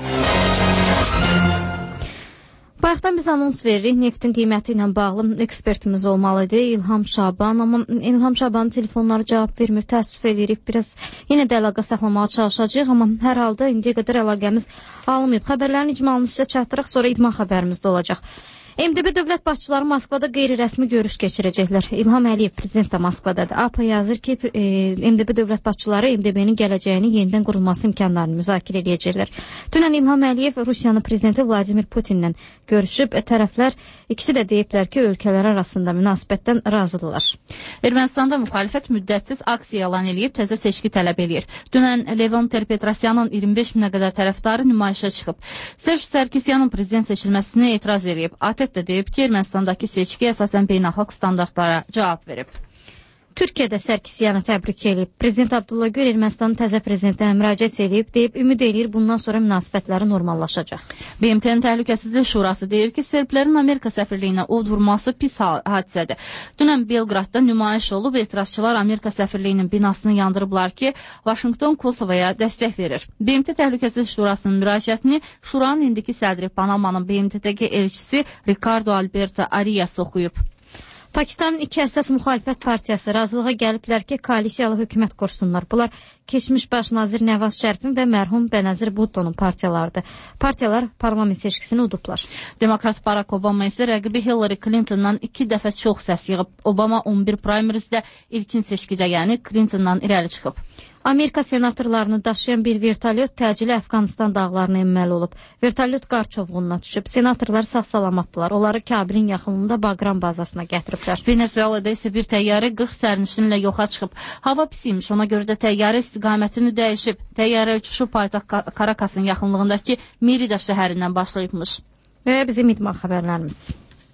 Speaker 2: Bayaqdan biz anons veririk, neftin qiyməti ilə bağlı ekspertimiz olmalıdır, İlham Şaban. Amma İlham Şabanın telefonları cavab vermir, təəssüf edirik. Biraz yenə də əlaqə saxlamağa çalışacağıq, amma hər halda indiyə qədər əlaqəmiz alınmayıb. Xəbərlərin icmalını sizə çatdıraq, sonra idman xəbərimiz də olacaq. MDB dövlət başçıları Moskvada qeyri-rəsmi görüş keçirəcəklər. İlham Əliyev prezident də Moskvadadır. APA yazır ki, MDB dövlət başçıları MDB-nin gələcəyini yenidən qurulması imkanlarını müzakirə edəcəklər. Dünən İlham Əliyev Rusiyanın prezidenti Vladimir Putinlə görüşüb, tərəflər ikisi də deyiblər ki, ölkələr arasında münasibətdən razıdırlar.
Speaker 1: Ermənistanda müxalifət müddətsiz aksiya elan edib, təzə seçki tələb eləyir. Dünən Levon Ter-Petrosyanın 25 minə qədər tərəfdarı nümayişə çıxıb. Serj Sarkisyanın prezident seçilməsinə etiraz edib. ATƏT də deyib ki, Ermənistandakı seçki əsasən beynəlxalq standartlara cavab verib.
Speaker 2: Türkiyə də Sarkisyanı təbrik edib. Prezident Abdullah Gül Ermənistanın təzə prezidentinə müraciət edib, ümid eləyir bundan sonra münasibətləri normallaşacaq.
Speaker 1: BMT-nin Təhlükəsizlik Şurası deyir ki, serblərin Amerika səfirliyinə od vurması pis hadisədir. Dünən Belqradda nümayiş olub, etirazçılar Amerika səfirliyinin binasını yandırıblar ki, Vaşinqton Kosovaya dəstək verir. BMT Təhlükəsizlik Şurasının müraciətini Şuranın indiki sədri Panamanın BMT-dəki elçisi Ricardo Alberto Arias oxuyub.
Speaker 2: Pakistanın iki əsas müxalifət partiyası razılığa gəliblər ki, koalisiyalı hökumət qursunlar. Bunlar keçmiş baş nazir Nəvaz Şərifin və mərhum Bənəzir Bhuttonun partiyalarıdır. Partiyalar parlament seçkisini udublar.
Speaker 1: Demokrat Barack Obama isə rəqibi Hillary Clintondan 2 dəfə çox səs yığıb. Obama 11 primarizdə ilkin seçkidə, yəni Clintondan irəli çıxıb.
Speaker 2: Amerika senatorlarını daşıyan bir vertolyot təcili Əfqanistan dağlarına enməli olub. Vertolyot qar çovğununa düşüb. Senatorlar sağ-salamatdılar. Onları Kabilin yaxınlığında Bagram bazasına gətiriblər.
Speaker 1: Venezuelada isə bir təyyarə 40 sərnişinlə yoxa çıxıb. Hava pis imiş, ona görə də təyyarə istiqamətini dəyişib. Təyyarə uçuşu paytaxt Karakasın yaxınlığındakı Merida şəhərindən başlayıbmış.
Speaker 2: Və bizim idman xəbərlərimiz.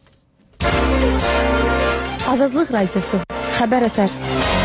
Speaker 6: Azadlıq Radiosu, xəbər ətər.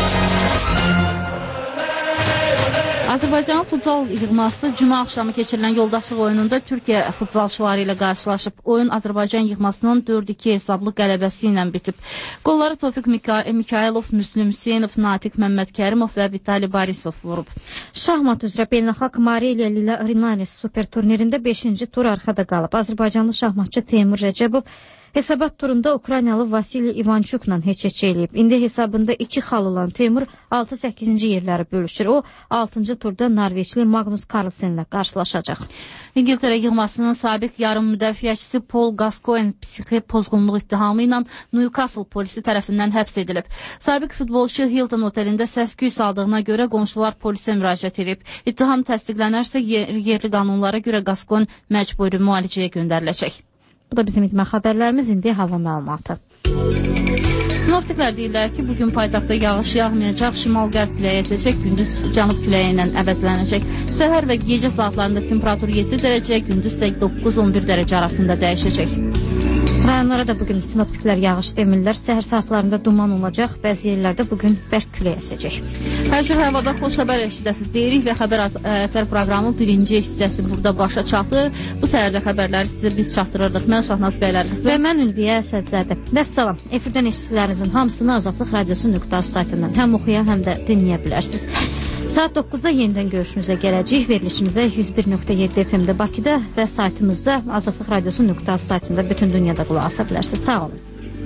Speaker 1: Azərbaycanın futsal yığması cümə axşamı keçirilən yoldaşlıq oyununda Türkiyə futsalçıları ilə qarşılaşıb. Oyun Azərbaycan yığmasının 4-2 hesablı qələbəsi ilə bitib. Qolları Tofiq Mikailov, Müslüm Hüseynov, Natiq Məmmədkərimov və Vitali Barisov vurub.
Speaker 2: Şahmat üzrə beynəlxalq Mariya Lila Rinanes super turnirində 5-ci tur arxada qalıb. Azərbaycanlı şahmatçı Teymur Rəcəbov hesabat turunda Ukraynalı Vasili Ivanchukla heç eləyib. İndi hesabında 2 xal olan Teymur 6-8-ci yerləri bölüşür. O 6-cı turda Norveçli Magnus Carlsenlə qarşılaşacaq.
Speaker 1: İngiltərə yığmasının sabiq yarım müdafiəçisi Paul Gascoigne psixi pozğunluq ittihamı ilə Newcastle polisi tərəfindən həbs edilib. Sabiq futbolçu Hilton otelində səs-küy saldığına görə qonşular polisə müraciət edib. İttiham təsdiqlənərsə yerli qanunlara görə Gascoigne məcburi müalicəyə göndəriləcək.
Speaker 2: Bu da bizim idman xəbərlərimiz, indi hava məlumatı.
Speaker 1: Sinoptiklər deyirlər ki, bugün paytaxtda yağış yağmayacaq, şimal-qərb küləyi əsəcək, gündüz cənub küləyi ilə əvəzlənəcək. Səhər və gecə saatlarında temperatur 7 dərəcə, gündüz isə 9-11 dərəcə arasında dəyişəcək.
Speaker 2: Rayonlara da bugün sinoptiklər yağış demirlər. Səhər saatlarında duman olacaq, bəzi yerlərdə bugün bərk külək əsəcək.
Speaker 1: Hər cür havada xoş xəbər eşidəsiniz deyirik və xəbər ətər proqramı birinci hissəsi burada başa çatır. Bu səhərdə xəbərləri sizə biz çatdırırdıq. Mən Şahnaz Bəylərqızı
Speaker 2: və mən Ülviyə Əsədzadə. Vəssalam. Efirdən eşitdiklərinizin hamısını Azadlıq Radiosu.az saytından həm oxuya, həm də dinləyə bilərsiniz. Saat 9-da yenidən görüşünüzə gələcək. Verilişimizə 101.7 FM-də Bakıda və saytımızda Azadlıq Radiosu.az saytında bütün dünyada qulaq asa bilərsiniz. Sağ olun.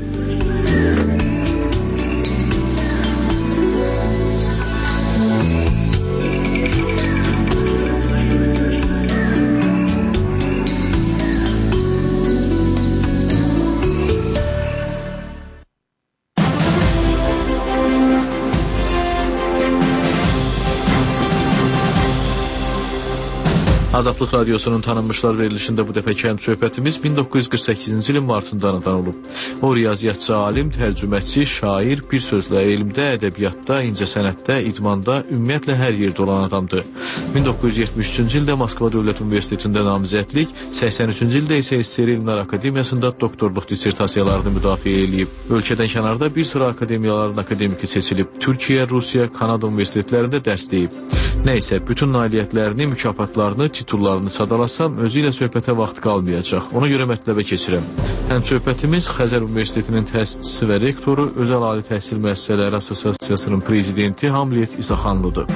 Speaker 10: Azadlıq Radiosunun tanınmışlar verilişində bu dəfəki söhbətimiz 1948-ci ilin martında anadan olub. O, riyaziyyatçı alim, tərcüməçi, şair, bir sözlə elmdə, ədəbiyyatda, incəsənətdə, idmanda, ümumiyyətlə hər yerdə olan adamdır. 1973-cü ildə Moskva Dövlət Universitetində namizədlik, 83-cü ildə isə SSR Elmlər Akademiyasında doktorluq dissertasiyalarını müdafiə edib. Ölkədən kənarda bir sıra akademiyaların akademiki seçilib. Türkiyə, Rusiya, Kanada universitetlərində dərs deyib. Nəysə, bütün nailiyyətlərini, mükafatlarını, titullarını sadalasam, özü ilə söhbətə vaxt qalmayacaq. Ona görə mətləbə keçirəm. Həm söhbətimiz Xəzər Universitetinin təsisçisi və rektoru, Özəl Ali Təhsil Müəssisələri Assosiasiyasının prezidenti Hamlet İsaxanlıdır.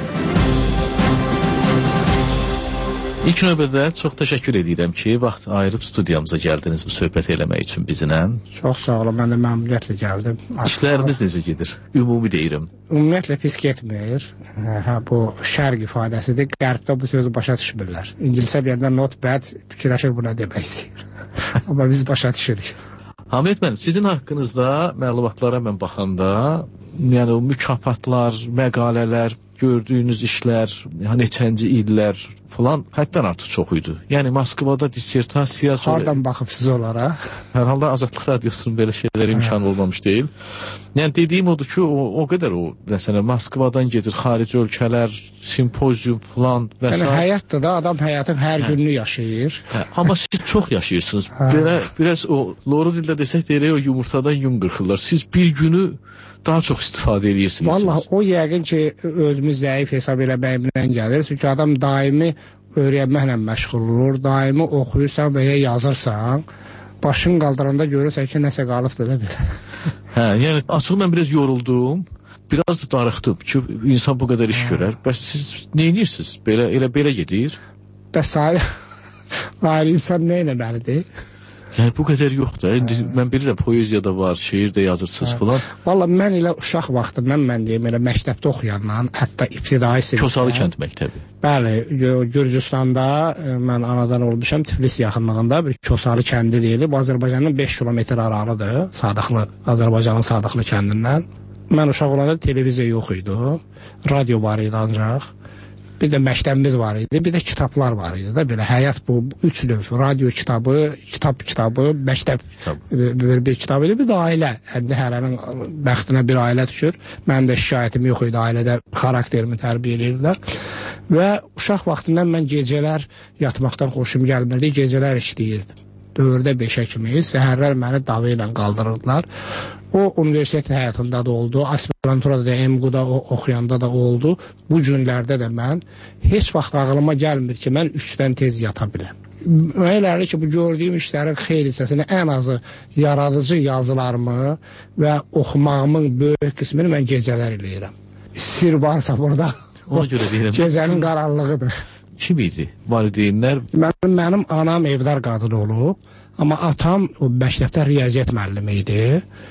Speaker 10: İlk növbədə çox təşəkkür edirəm ki, vaxt ayırıb studiyamıza gəldiniz bu söhbət eləmək üçün bizimlə.
Speaker 11: Çox sağ olun, mən də məmnuniyyətlə gəldim.
Speaker 10: İşləriniz necə gedir? Ümumi deyirəm.
Speaker 11: Ümumiyyətlə pis getmir. Bu şərq ifadəsidir. Qərbdə bu sözü başa düşmürlər. İngilizcə deyəndə not bad, fikirləşir buna demək istəyir. Amma biz başa düşürük.
Speaker 10: Hamlet müəllim, sizin haqqınızda məlumatlara mən baxanda, yəni o mükafatlar, məqalələr, gördüyünüz işlər, neçənci illər falan həddən artıq çox idi. Yəni Moskvada dissertasiya...
Speaker 11: Hardan baxıbsınız onlara?
Speaker 10: Hər halda Azadlıq Radiosunun belə şeylərə imkan olmamış deyil. Yəni dediyim odur ki, o qədər o, məsələn, Moskvadan gedir, xarici ölkələr, simpozium falan və s.
Speaker 11: Yəni həyatdır da, adam həyatın hər gününü yaşayır.
Speaker 10: Amma siz çox yaşayırsınız. Biraz o, loru dildə desək deyirək, o yumurtadan yum qırxırlar. Siz bir günü daha çox istifadə edirsiniz.
Speaker 11: Vallahi o yəqin ki, özümüz zəif hesab eləməyimdən gəlir. Çünki adam daimi öyrənməklə məşğul olur, daimi oxuyursan və ya yazırsan, başını qaldıranda görürsən ki, nəsə qalıbdır da belə.
Speaker 10: Yəni açıq mən biraz yoruldum, biraz da darıxdım ki, insan bu qədər iş görər. Bəs siz nə edirsiniz? Belə gedir?
Speaker 11: Bəs ayrı insan nə eləməlidir?
Speaker 10: Yəni bu qədər yoxdur. İndi mən bilirəm, poeziyada var, şeirdə yazırsınız falan.
Speaker 11: Valla mən elə uşaq vaxtından, mən deyim, elə məktəbdə oxuyandan, hətta ibtidai sinifdə.
Speaker 10: Kosalı kənd məktəbi.
Speaker 11: Bəli, Gürcüstanda mən anadan olmuşam, Tiflis yaxınlığında bir Kosalı kəndi deyilib. Azərbaycanın 5 kilometr aralıdır, Azərbaycanın Sadıqlı kəndindən. Mən uşaq olanda televiziya yox idi, radio var idi ancaq. Bir də məktəbimiz var idi, bir də kitablar var idi da, belə həyat bu üç növ, radio kitabı, kitabı, məktəb bir kitab idi, bir də ailə, hərənin bəxtinə bir ailə düşür, mənim də şikayətim yox idi, ailədə xarakterimi tərbiyə edirlər və uşaq vaxtından mən gecələr yatmaqdan xoşum gəlmədi, gecələr işləyirdim. 4-ə 5-ə kimi, səhərlər məni davı ilə qaldırırdılar. O, universitet həyatında da oldu, aspiranturada da, MQ'da oxuyanda da oldu. Bu günlərdə də mən heç vaxt ağlıma gəlmir ki, mən 3-dən tez yata biləm. Elədir ki, bu gördüyüm işlərin xeyli hissəsini, ən azı yaradıcı yazılarımı və oxumağımın böyük qismini mən gecələr eləyirəm. Sir varsa burada, gecənin qaranlığıdır.
Speaker 10: Kim idi? Valideynlər?
Speaker 11: Mənim anam evdar qadın olub, amma atam məktəbdə riyaziyyat müəllimi idi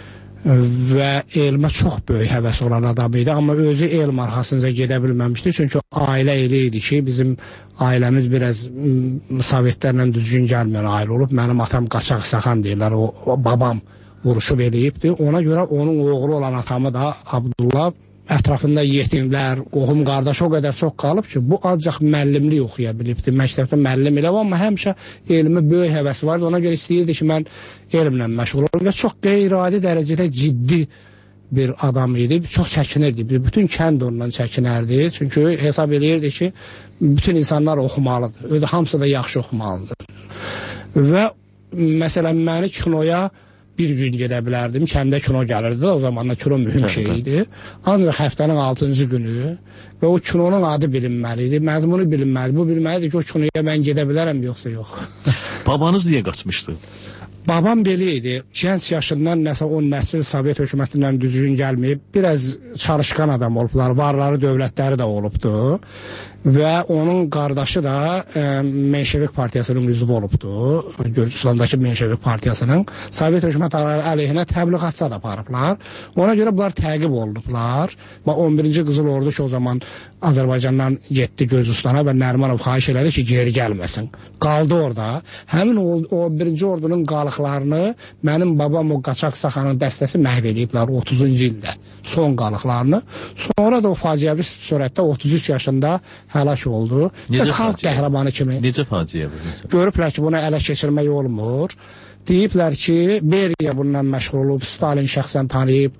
Speaker 11: və elmə çox böyük həvəs olan adam idi, amma özü elm arxasınca gedə bilməmişdi, çünki ailə elə idi ki, bizim ailəmiz biraz sovetlərlə düzgün gəlməyən ailə olub, mənim atam qaçaq saxan deyirlər, o babam vuruşub eləyibdi, ona görə onun oğlu olan atamı da Abdullah ətrafında yetimlər, qohum qardaş o qədər çox qalıb ki, bu ancaq müəllimlik oxuya bilibdi, məktəbdə müəllim elə, amma həmişə elmi böyük həvəsi vardı, ona görə istəyirdi ki, mən elmlə məşğul olum və çox qeyri-adi dərəcədə ciddi bir adam idi, çox çəkinirdi, bütün kənd ondan çəkinərdi, çünki hesab edirdi ki, bütün insanlar oxumalıdır, hamısı da yaxşı oxumalıdır. Və məsələn, məni kinoya bir gün gedə bilərdim, kəndə kino gəlirdi də, o zaman da kino mühüm şey idi. Ancaq həftənin 6-cı günü və o kinonun adı bilinməli idi, məzmunu bilinməli, bu bilməlidir ki, o kinoya mən gedə bilərəm, yoxsa yox.
Speaker 10: Babanız niyə qaçmışdı?
Speaker 11: Babam belə idi. Gənc yaşından nəsə o nəsil Sovet hökumətindən düzgün gəlməyib, biraz çalışqan adam olublar, varları, dövlətləri də olubdu. Və onun qardaşı da Menşevik partiyasının üzvü olubdu. Gürcüstandakı Menşevik partiyasının Sovet hökuməti əleyhinə təbliğatça da aparıblar. Ona görə bunlar təqib olunublar. 11-ci Qızıl Ordu ki, o zaman Azərbaycandan getdi Gürcüstana və Nərimanov xahiş elədi ki, geri gəlməsin. Qaldı orada. Həmin o 11-ci ordunun qalıqlarını mənim babam o qaçaq saxanın dəstəsi məhv ediblər 30-cu ildə. Son qalıqlarını. Sonra da o faciəvi sürətdə 33 yaşında həlak oldu. Xalq qəhrəmanı kimi.
Speaker 10: Necə faciə bu?
Speaker 11: Görüblər ki, buna ələ keçirmək olmur. Deyiblər ki, Beriya bundan məşğul olub, Stalin şəxsən tanıyıb,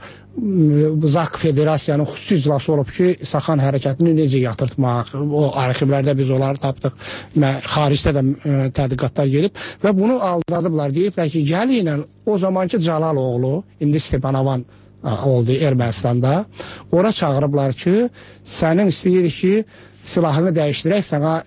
Speaker 11: ZAK Federasiyanın xüsusi iclası olub ki, Saxan hərəkətini necə yatırtmaq, o arxivlərdə biz onları tapdıq, xaricdə də tədqiqatlar gelib və bunu aldadıblar. Deyiblər ki, gəlin o zamanki Calal oğlu, indi Stepanavan oldu Ermənistanda, ora çağırıblar ki, sənin istəyir ki, silahını dəyişdirək, sənə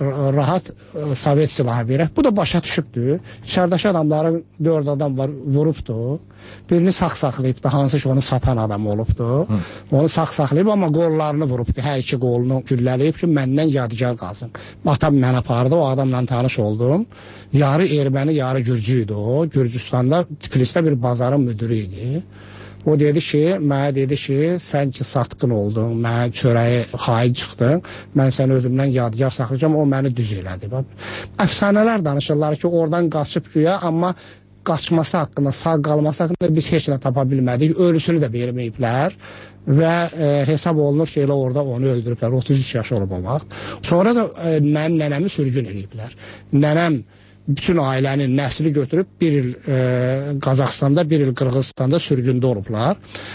Speaker 11: rahat Sovet silahı verək. Bu da başa düşübdür. İçəridəki adamların 4 adam var, vurubdur. Birini sağ saxlayıbdır, hansı ki onu satan adam olubdur. Onu sağ saxlayıb, amma qollarını vurubdur. Hər iki qolunu güllələyib ki, məndən yadigar qalsın. Atam mən apardı, o adamla tanış oldum. Yarı erməni, yarı gürcü idi o. Gürcüstanda, Tiflisdə bir bazarın müdürü idi. O dedi ki, mənə dedi ki, sən ki satqın oldun, mənə çörəyi xain çıxdın, mən səni özümdən yadigar saxlayacağım, o məni düz elədi. Əfsanələr danışırlar ki, oradan qaçıb güya, amma qaçması haqqında, sağ qalması haqqında biz heç nə tapa bilmədik, ölüsünü də verməyiblər və hesab olunur ki, elə orada onu öldürüblər, 33 yaşı olub o vaxt. Sonra da mənim nənəmi sürgün eləyiblər. Nənəm bütün ailənin nəsli götürüb bir il Qazaxstanda, bir il Qırğızstanda sürgündə olublar.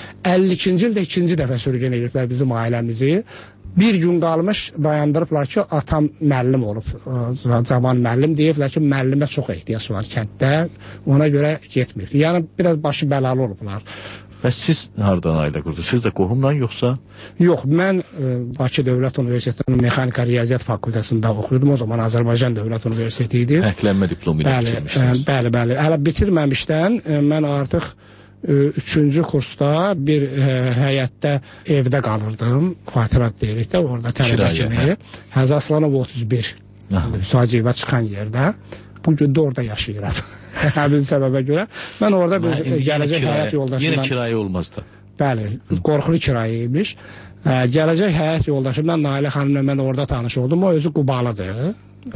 Speaker 11: 52-ci ildə ikinci dəfə sürgün ediblər bizim ailəmizi. Bir gün qalmış dayandırıblar ki, atam müəllim olub, cavan müəllim. Deyiblər ki, müəllimə çox ehtiyac var kənddə, ona görə getmir. Yəni, biraz başı bəlalı olublar.
Speaker 10: Bəs siz hardan ailə qurdunuz? Siz də qohumla yoxsa?
Speaker 11: Yox, mən Bakı Dövlət Universitetinin Mexanika Riyaziyyat Fakültəsində oxuyordum. O zaman Azərbaycan Dövlət Universiteti idi.
Speaker 10: Həqlənmə diplomu ilə bitirmişdiniz.
Speaker 11: Bəli. Hələ bitirməmişdən mən artıq 3-cü kursda bir həyətdə evdə qalırdım. Kvartirat deyirik də, orada tələbə kimi. Həzə Aslanov 31 Müsacivə çıxan yerdə. Bu gün də orada yaşayıram. Həmin səbəbə görə. Mən orada bir gələcək həyat yoldaşımdan...
Speaker 10: Yenə kirayə olmaz da.
Speaker 11: Bəli, qorxulu kirayəymiş. Gələcək həyat yoldaşımdan Nailə xanımla mən orada tanış oldum. O özü Qubalıdır.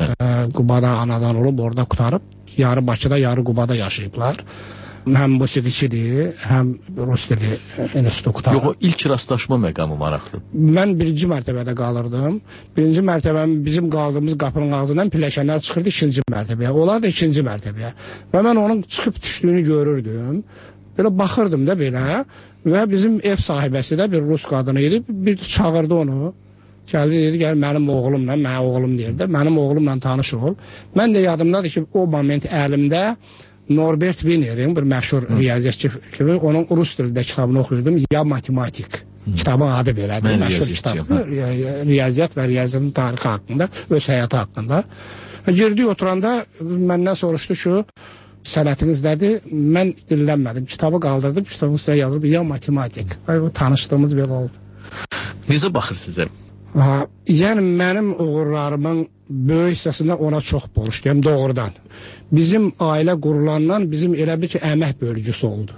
Speaker 11: Qubada anadan olub, orada qutarıb. Yarı Bakıda, yarı Qubada yaşayıblar. Həm musiqiçidir, həm Rus dili institutu qutarıb.
Speaker 10: Yox, o ilk rastlaşma məqamı maraqlı.
Speaker 11: Mən birinci mərtəbədə qalırdım. Birinci mərtəbənin bizim qaldığımız qapının ağzından pilləkənlər çıxırdı ikinci mərtəbəyə. Onlar da ikinci mərtəbəyə. Və mən onun çıxıb düşdüyünü görürdüm. Belə baxırdım da belə. Və bizim ev sahibəsi də bir Rus qadını idi. Bir çağırdı onu. Gəldi, dedi, gəl mənim oğlumla, mənə oğlum deyirdi. Mənim oğlumla tanış ol. Mən də yadımdadır ki, o moment əlimdə Norbert Wiener'in bir məşhur riyaziyyatçı kimi, onun Rus dilində kitabını oxuyordum. Ya matematik. Kitabın adı belədir. Məşhur kitab. Riyaziyyat və riyaziyyatın tarixi haqqında, öz həyatı haqqında. Girdik oturanda məndən soruşdu ki, sənətiniz nədir? Mən dinlənmədim. Kitabı qaldırdım, kitabın üstünə yazılıb, ya matematik. Tanışdığımız belə oldu.
Speaker 10: Necə baxır sizə?
Speaker 11: Yəni, mənim uğurlarımın böyük hissəsində ona çox borçluyam, doğrudan. Bizim ailə qurulandan bizim elə bir ki, əmək bölgüsü oldu.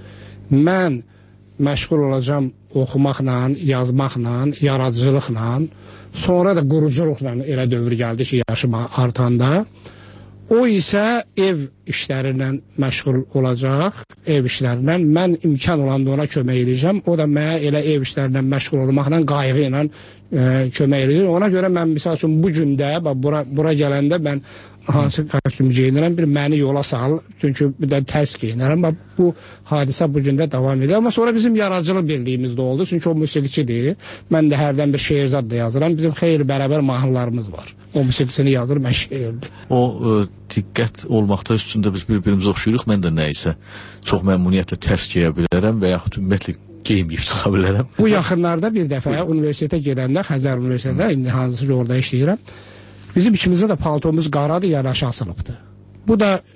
Speaker 11: Mən məşğul olacam oxumaqla, yazmaqla, yaradıcılıqla, sonra da quruculuqla elə dövr gəldi ki, yaşım artanda. O isə ev işlərindən məşğul olacaq, ev işlərindən. Mən imkan olanda ona kömək edəcəm. O da mənə elə ev işlərindən məşğul olmaqla, qayğı ilə kömək edəcək. Ona görə mən, misal üçün, bu gündə, bura gələndə mən hansı kostyum geyinirəm, bir məni yola sal, çünki bir də tərs geyinirəm. Bu hadisə bu gündə davam edir. Amma sonra bizim yaradıcılıq birliyimiz də oldu, çünki o musiqiçidir. Mən də hərdən bir şeirzad da yazıram. Bizim xeyli bərabər mahnılarımız var. O musiqisini yazır, mən şeirdir.
Speaker 10: O diqqət olmaqda üstündə biz bir-birimizi oxşuyuruq. Mən də nəysə çox məmnuniyyətlə tərs geyə bilərəm və yaxud ümumiyyətlə geyimləyib çıxa bilərəm.
Speaker 11: Bu yaxınlarda bir dəfə universitetə gedəndə, Xəzər Universitetində, indi hansıca orada işləyirəm. Bizim ikimizdə də paltomuz qaradır, yanaşı asılıbdır. Bu da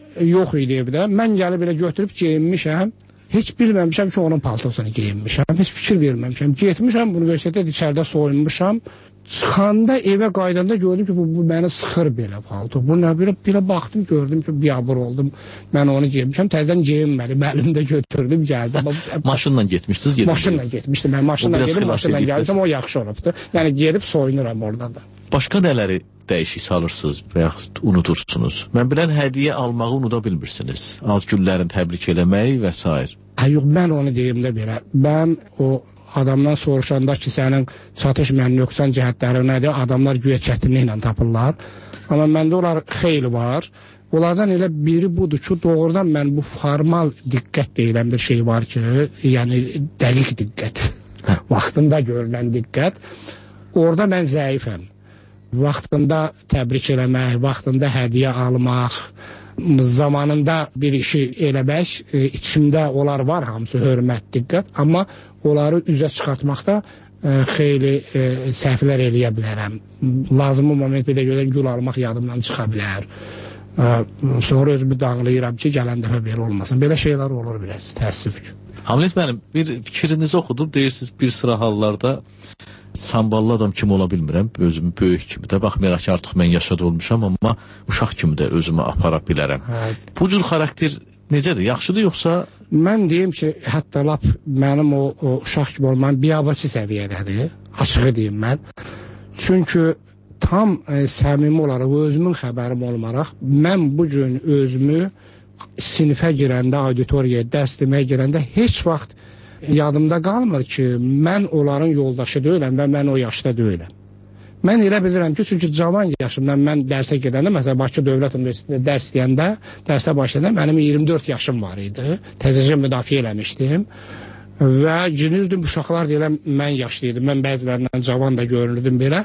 Speaker 11: yox idi evdə. Mən gəlib elə götürüb geyinmişəm. Heç bilməmişəm ki, onun paltosunu geyinmişəm. Heç fikir verməmişəm. Getmişəm, universitetdə içəridə soyunmuşam. Çıxanda evə qaydanda gördüm ki, bu məni sıxır belə palto. Bu nə belə baxdım, gördüm ki, biabır oldum. Mən onu geyinmişəm, təzədən geyinmədim. Əlimdə götürdüm, gəldim.
Speaker 10: Maşınla getmişdiniz?
Speaker 11: Maşınla getmişdim. Mən maşınla gedim, maşınla gəldim, o yaxşı olubdu. Yəni gedib soyunuram orada da.
Speaker 10: Başqa nələri dəyişik salırsınız və yaxud unutursunuz? Mən bilən hədiyyə almağı unuda bilmirsiniz. Ad günlərini təbrik eləməyi və s.
Speaker 11: Yox, mən onu deyim də belə. Mən o adamdan soruşanda ki, sənin çatışmayan nöqsan cəhətləri nədir? Adamlar güya çətinliklə tapırlar. Amma məndə onlar xeyli var. Onlardan elə biri budur ki, doğrudan mən bu formal diqqət deyilən bir şey var ki, yəni dəqiq diqqət, vaxtında görülən diqqət. Orada mən zəifəm. Vaxtında təbrik eləmək, vaxtında hədiyyə almaq, zamanında bir işi eləmək, içimdə onlar var, hamısı hörmət, diqqət, amma onları üzə çıxartmaqda xeyli səhvlər eləyə bilərəm. Lazımı moment bir də görən gül almaq yadımdan çıxa bilər. Sonra özümü dağlayıram ki, gələn dəfə belə olmasın. Belə şeylər olur biraz, təəssüf ki.
Speaker 10: Hamlet mənim, bir fikrinizi oxudum, deyirsiniz bir sıra hallarda samballı adam kimi ola bilmirəm, özümü böyük kimi də, baxmayaraq ki, artıq mən yaşada olmuşam, amma uşaq kimi də özümü apara bilərəm. Bu cür xarakter necədir, yaxşıdır yoxsa?
Speaker 11: Mən deyim ki, hətta lap mənim o uşaq kimi olmam biabırçı səviyyədədir, açığı deyim mən. Çünki tam səmimi olaraq, özümün xəbərim olmaraq, mən bu gün özümü sinifə girəndə, auditoriyaya dərs deməyə girəndə heç vaxt yadımda qalmır ki, mən onların yoldaşı deyiləm və mən o yaşda deyiləm. Mən elə bilirəm ki, çünki cavan yaşımdan mən dərsə gedəndə, məsələn, Bakı Dövlət Universitetində dərs deyəndə, dərsə başlayanda mənim 24 yaşım var idi. Təzəcə müdafiə eləmişdim və günürdüm, uşaqlar deyiləm, mən yaşlıydım, mən bəzilərindən cavan da görünürdüm belə.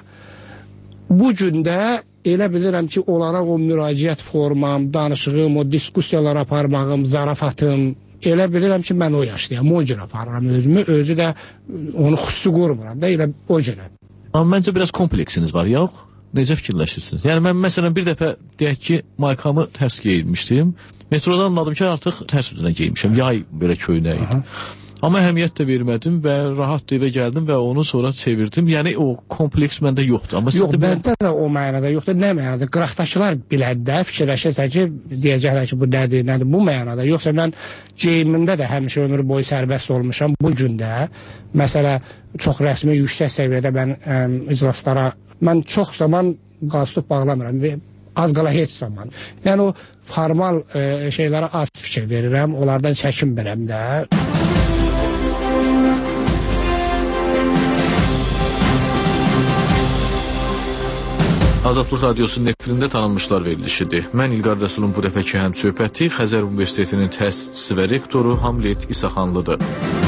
Speaker 11: Bu gündə elə bilirəm ki, onlara o müraciət formam, danışığım, o diskusiyalar aparmağım, zarafatım, elə bilirəm ki, mən o yaşlıyam, o cür aparıram özümü, özü də onu xüsusi qurmuram da, elə o cürəm.
Speaker 10: Amma məncə biraz kompleksiniz var, yox? Necə fikirləşirsiniz? Yəni, mən məsələn bir dəfə deyək ki, maykamı tərs geyinmişdim, metroda anladım ki, artıq tərs üzrə geyinmişəm, yay belə köynə idi. Amma əhəmiyyət də vermədim və rahat evə gəldim və onu sonra çevirdim. Yəni, o kompleks məndə yoxdur.
Speaker 11: Yox, məndə də o mənada yoxdur. Nə mənada? Qıraqdakılar biləndə fikirləşəcək ki, deyəcəklər ki, bu nədir, bu mənada. Yoxsa mən geyimimdə də həmişə ömür boyu sərbəst olmuşam. Bu gün də, məsələ, çox rəsmi, yüksək səviyyədə mən iclaslara, mən çox zaman qalstuk bağlamıram və az qala heç zaman. Yəni, o formal şeylərə az fikir verirəm, onlardan çəkinmirəm də.
Speaker 10: Azadlıq Radiosunun efirində tanınmışlar verilişidir. Mən İlqar Rəsulun bu dəfəki həmsöhbəti Xəzər Universitetinin təsisçisi və rektoru Hamlet İsaxanlıdır.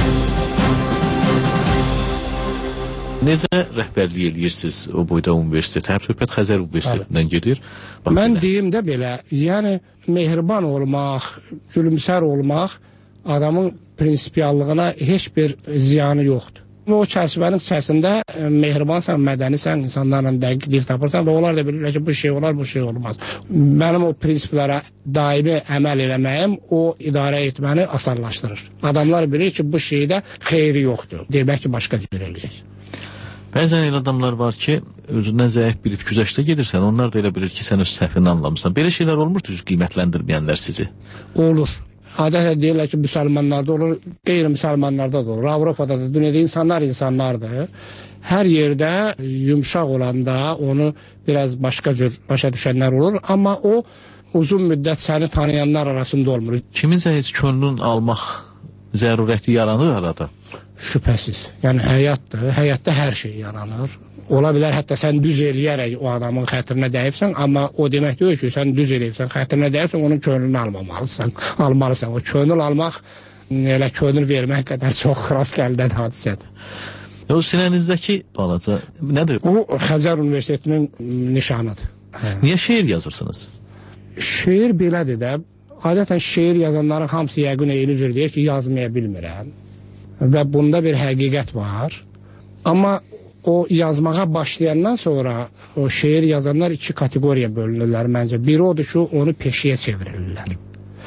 Speaker 10: Necə rəhbərlik edirsiniz o boyda universitetə? Həmsöhbət Xəzər Universitetindən gedir.
Speaker 11: Mən deyim də belə, yəni mehriban olmaq, gülümsər olmaq adamın prinsipiallığına heç bir ziyanı yoxdur. O çərçivənin içərisində mehribansan, mədənisən, insanlarla dəqiq dil tapırsan və onlar da bilirlər ki, bu şey olar, bu şey olmaz. Mənim o prinsiplərə daimi əməl eləməyim o idarə etməni asanlaşdırır. Adamlar bilir ki, bu şeydə xeyri yoxdur. Demək ki, başqa cür eləyək.
Speaker 10: Bəzən elə adamlar var ki, özündən zəif bilib güzəştə gedirsən, onlar da elə bilir ki, sən öz səhvini anlamısan. Belə şeylər olmur düz qiymətləndirməyənlər sizi?
Speaker 11: Olur. Adətən deyirlər ki, müsəlmanlarda olur, qeyri-müsəlmanlarda da olur. Avropada da, dünyada insanlardır. Hər yerdə yumşaq olanda onu biraz başqa cür başa düşənlər olur, amma o uzun müddət səni tanıyanlar arasında olmur.
Speaker 10: Kiminsə heç könlünü almaq zərurəti yaranır arada?
Speaker 11: Şübhəsiz. Yəni həyatdır, həyatda hər şey yaranır. Ola bilər, hətta sən düz eləyərək o adamın xətrinə dəyibsən, amma o demək deyil ki, sən düz eləyibsən, xətrinə dəyibsən, onun könlünü almamalısan, almalısan. O könül almaq, elə könül vermək qədər çox rast gəldən hadisədir.
Speaker 10: O sinənizdəki balaca nədir?
Speaker 11: Bu, Xəzər Universitetinin nişanıdır.
Speaker 10: Niyə şeir yazırsınız?
Speaker 11: Şeir belədir də, adətən şeir yazanların hamısı yəqin eyni cür deyir ki, yazmaya bilmirəm və bunda bir həqiqət var. Amma o yazmağa başlayandan sonra o şeir yazanlar iki kateqoriya bölünürlər məncə. Biri odur ki, onu peşəyə çevirirlər.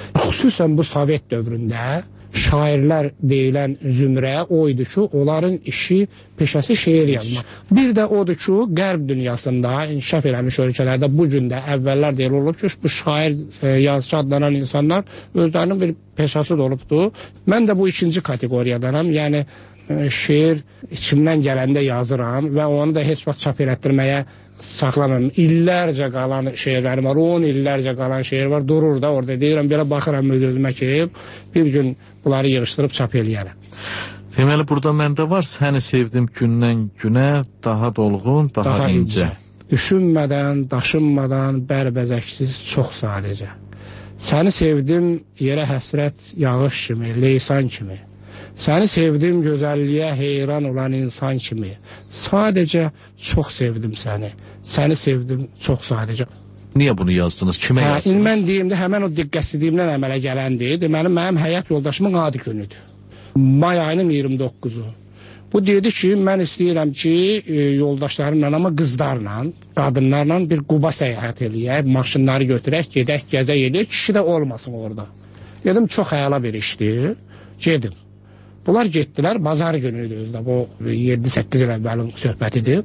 Speaker 11: Xüsusən bu Sovet dövründə şairlər deyilən zümrə o idi ki, onların işi, peşəsi şeir yazmaq. Bir də odur ki, qərb dünyasında, inkişaf eləmiş ölkələrdə bu gün də əvvəllər deyil olub ki, bu şair, yazıcı adlanan insanlar özlərinin bir peşəsi də olubdur. Mən də bu ikinci kateqoriyadanam, yəni şeir içimdən gələndə yazıram və onu da heç vaxt çap elətdirməyə saxlamam. İllərcə qalan şeirlərim var, 10 illərcə qalan şeir var, durur da orada deyirəm, belə baxıram öz-özümə ki, bir gün bunları yığışdırıb çap eləyərəm.
Speaker 10: Deməli, burada məndə var, səni sevdim gündən günə, daha dolğun, daha incə.
Speaker 11: Düşünmədən, daşınmadan, bərbəzəksiz, çox sadəcə. Səni sevdim yerə həsrət yağış kimi, leysan kimi. Səni sevdim gözəlliyə heyran olan insan kimi. Sadəcə çox sevdim səni. Səni sevdim çox sadəcə.
Speaker 10: Niyə bunu yazdınız? Kimə yazdınız?
Speaker 11: Mən deyim də, həmən o diqqətsizliyimdən əmələ gələndir. Deməli, mənim həyat yoldaşımın ad günüdür. May ayının 29-u. Bu dedi ki, mən istəyirəm ki, yoldaşlarımla, amma qızlarla, qadınlarla bir Quba səyahət eləyək, maşınları götürək, gedək, gəzək eləyək, kişi də olmasın orada. Dedim, çox əla bir işdir, gedim. Bunlar getdilər, bazar günüydü özdə, bu 7-8 il əvvəlin söhbətidir.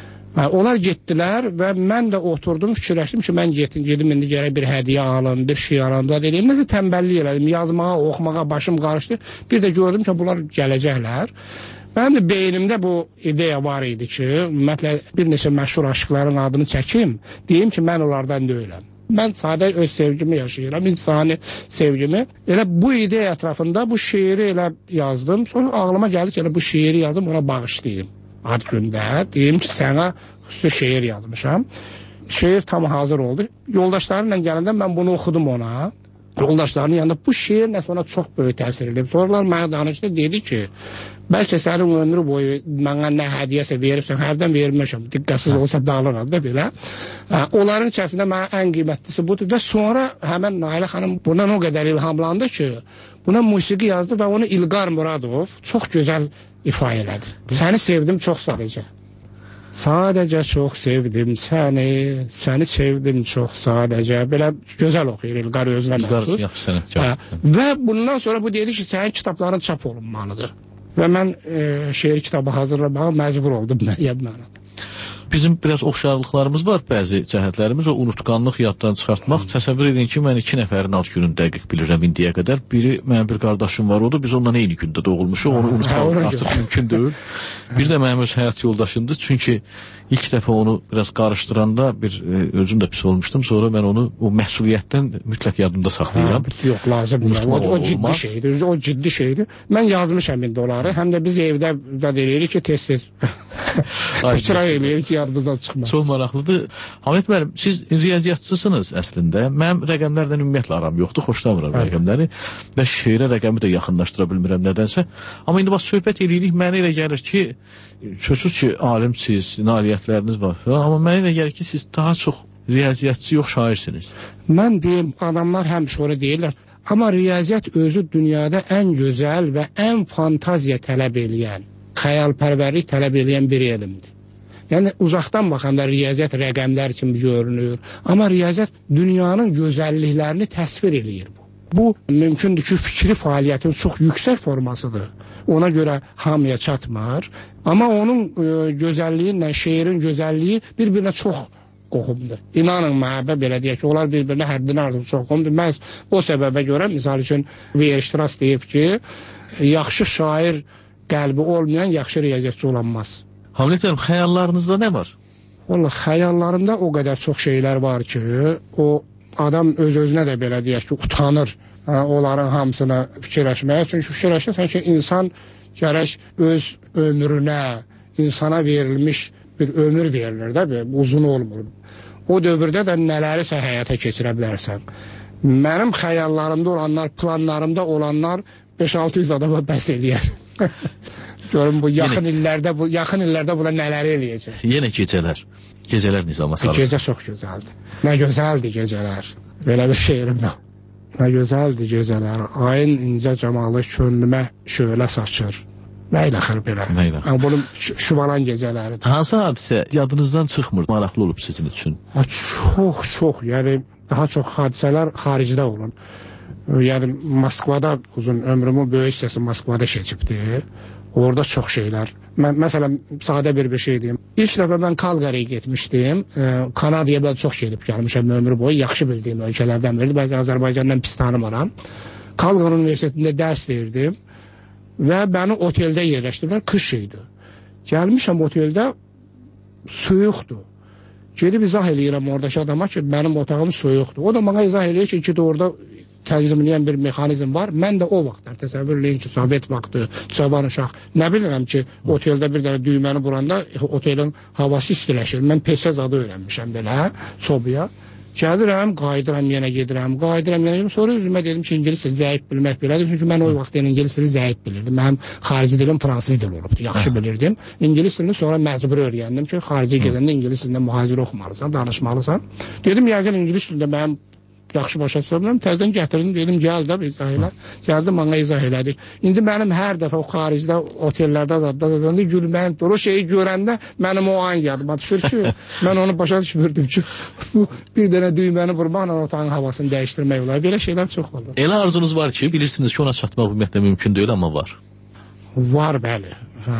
Speaker 11: Onlar getdilər və mən də oturdum, fikirləşdim ki, mən gedim, indi gərək bir hədiyə alım, bir şey alım, da deyim, nəsə təmbəllik elədim, yazmağa, oxumağa başım qarışdı. Bir də gördüm ki, bunlar gələcəklər. Mənim də beynimdə bu ideya var idi ki, ümumiyyətlə, bir neçə məşhur aşıqların adını çəkim, deyim ki, mən onlardan deyiləm. Mən sadə öz sevgimi yaşayıram, insani sevgimi. Elə bu ideya ətrafında bu şeiri elə yazdım. Sonra ağlıma gəldi ki, elə bu şeiri yazdım, ona bağışlayayım. Ad gündə deyim ki, sənə xüsusi şeir yazmışam. Şeir tam hazır oldu. Yoldaşlarımla gələndə mən bunu oxudum ona. Yoldaşlarının yanında bu şeir nəsə ona çox böyük təsir edib. Sonralar mənə danışdı, dedi ki, bəlkə sənin ömrü boyu mənə nə hədiyyəsə veribsən, hərdən vermişəm, diqqətsiz olsa dağılır da belə. Onların içərisində mənə ən qiymətlisi budur. Və sonra həmən Nailə xanım bundan o qədər ilhamlandı ki, buna musiqi yazdı və onu İlqar Muradov çox gözəl ifa elədi. Səni sevdim çox sadəcə. Sadəcə çox sevdim səni, səni sevdim çox sadəcə. Belə gözəl oxuyur İlqar özünə məxsus. Və bundan sonra bu dedi ki, sənin kitabların çap olunmalıdır. Və mən şeir kitabı hazırlamağa məcbur oldum müəyyən mənada.
Speaker 10: Bizim biraz oxşarlıqlarımız var, bəzi cəhətlərimiz, o unutqanlıq yaddan çıxartmaq. Təsəvvür edin ki, mən 2 nəfərin ad gününü dəqiq bilirəm indiyə qədər. Biri, mənim bir qardaşım var, o da biz ondan eyni gündə doğulmuşuq, onu unutmaq artıq mümkün deyil. Bir də mənim öz həyat yoldaşımdır, çünki ilk dəfə onu biraz qarışdıranda özüm də pis olmuşdum, sonra mən onu o məsuliyyətdən mütləq yadımda saxlayıram.
Speaker 11: Yox, lazım. O ciddi şeydir, o ciddi şeydir. Mən yazmışam indi onları, həm də biz evdə deyirik ki, tez-tez təkrar eləyirik ki, yadımızdan çıxmaz.
Speaker 10: Çox maraqlıdır. Hamid müəllim, siz riyaziyyatçısınız əslində. Mənim rəqəmlərdən ümumiyyətlə aram yoxdur, xoşlamıram rəqəmləri və şeirə rəqəmi də yaxınlaşdıra bilmirəm nədənsə. Amma indi bax, söhbət eləyirik, mənə elə gəlir ki, sözsüz ki, alimsiz, nailiyyətləriniz var, amma mənə elə gəlir ki, siz daha çox riyaziyyatçı yox, şairsiniz.
Speaker 11: Mən deyim, adamlar həmişə orada deyirlər, amma riyaziyyat özü dünyada ən gözəl və ən fantaziya tələb eləyən, xəyalpərvərlik tələb eləyən bir elmdir. Yəni, uzaqdan baxanda riyaziyyat rəqəmlər kimi görünür, amma riyaziyyat dünyanın gözəlliklərini təsvir eləyir bu. Bu, mümkündür ki, fikri fəaliyyətin çox yüksək formasıdır. Ona görə hamıya çatmır, amma onun gözəlliyi ilə şeirin gözəlliyi bir-birinə çox qohumdur. İnanın mənə, belə deyək ki, onlar bir-birinə həddindən artıq çox qohumdur. Məhz o səbəbə görə, misal üçün, Weierstrass deyib ki, yaxşı şair qəlbi olmayan yaxşı riyaziyyatçı olanmaz.
Speaker 10: Hamid müəllim, xəyallarınızda nə var?
Speaker 11: Vallahi, xəyallarımda o qədər çox şeylər var ki, o adam öz-özünə də belə deyək ki, utanır onların hamısını fikirləşməyə. Çünki fikirləşirsən ki, insan gərək öz ömrünə, insana verilmiş bir ömür verilir də, uzun olmur. O dövrdə də nələrisə həyata keçirə bilərsən. Mənim xəyallarımda olanlar, planlarımda olanlar 5-600 adama bəs eləyər. Görün, bu yaxın illərdə buna nələri eləyəcək.
Speaker 10: Yenə gecələr. Gecələr nizama sarırsın.
Speaker 11: Gecə çox gözəldir. Nə gözəldir gecələr. Belə bir şeirim var. Nə gözəldir gecələr. Ayın incə camalı könlümə şölə saçır. Nə ilaxır belə. Bunun şüvalan gecələridir.
Speaker 10: Hansı hadisə yadınızdan çıxmır, maraqlı olub sizin üçün?
Speaker 11: Çox, yəni daha çox hadisələr xaricdə olun. Yəni Moskvada uzun ömrümün böyük hissəsi Moskvada keçibdi. Orada çox şeylər. Məsələn, sadə bir şey deyim. İlk dəfə mən Kalqariyə getmişdim. Kanadaya mən çox gedib gəlmişəm ömrü boyu. Yaxşı bildiyim ölkələrdən biridir. Bəlkə Azərbaycandan pis tanımıram. Kalqar Universitetində dərs verdim və məni oteldə yerləşdirdilər. Qış idi. Gəlmişəm oteldə soyuqdur. Gedib izah eləyirəm oradakı adama ki, mənim otağım soyuqdur. O da mənə izah eləyir ki, orada tənzimləyən bir mexanizm var. Mən də o vaxtlar təsəvvür eləyin ki, Sovet vaxtı, cavan uşaq. Nə bilirəm ki, oteldə bir dənə düyməni vuranda otelin havası istiləşir. Mən peçə zadı öyrənmişəm belə, sobaya. Gəlirəm, qayıdıram, yenə gedirəm, qayıdıram, yenə gedirəm. Sonra üzümə dedim ki, İngilis zəif bilmək belədir. Çünki mən o vaxt İngilis dili zəif bilirdim. Mənim xarici dilim fransız dili olubdu, yaxşı bilirdim. İngilis dilini sonra məcbur öyrəndim ki, xarici gedəndə İngilis dilində mühazirə oxumalısan, danışmalısan. Dedim, yəqin İngilis dilində mənim yaxşı başa düşə bilmirəm. Təzədən gətirdim, dedim, gəl də izah elə. Gəldim, bana izah elədik. İndi mənim hər dəfə o xaricdə, otellərdə zadda gülməyim, o şeyi görəndə mənim o an yadıma düşür ki, mən onu başa düşmürdüm ki, bu bir dənə düyməni vurmaqla otağın havasını dəyişdirmək olar. Belə şeylər çox olur.
Speaker 10: Elə arzunuz var ki, bilirsiniz ki, ona çatmaq ümumiyyətlə mümkün deyil, amma var.
Speaker 11: Var, bəli.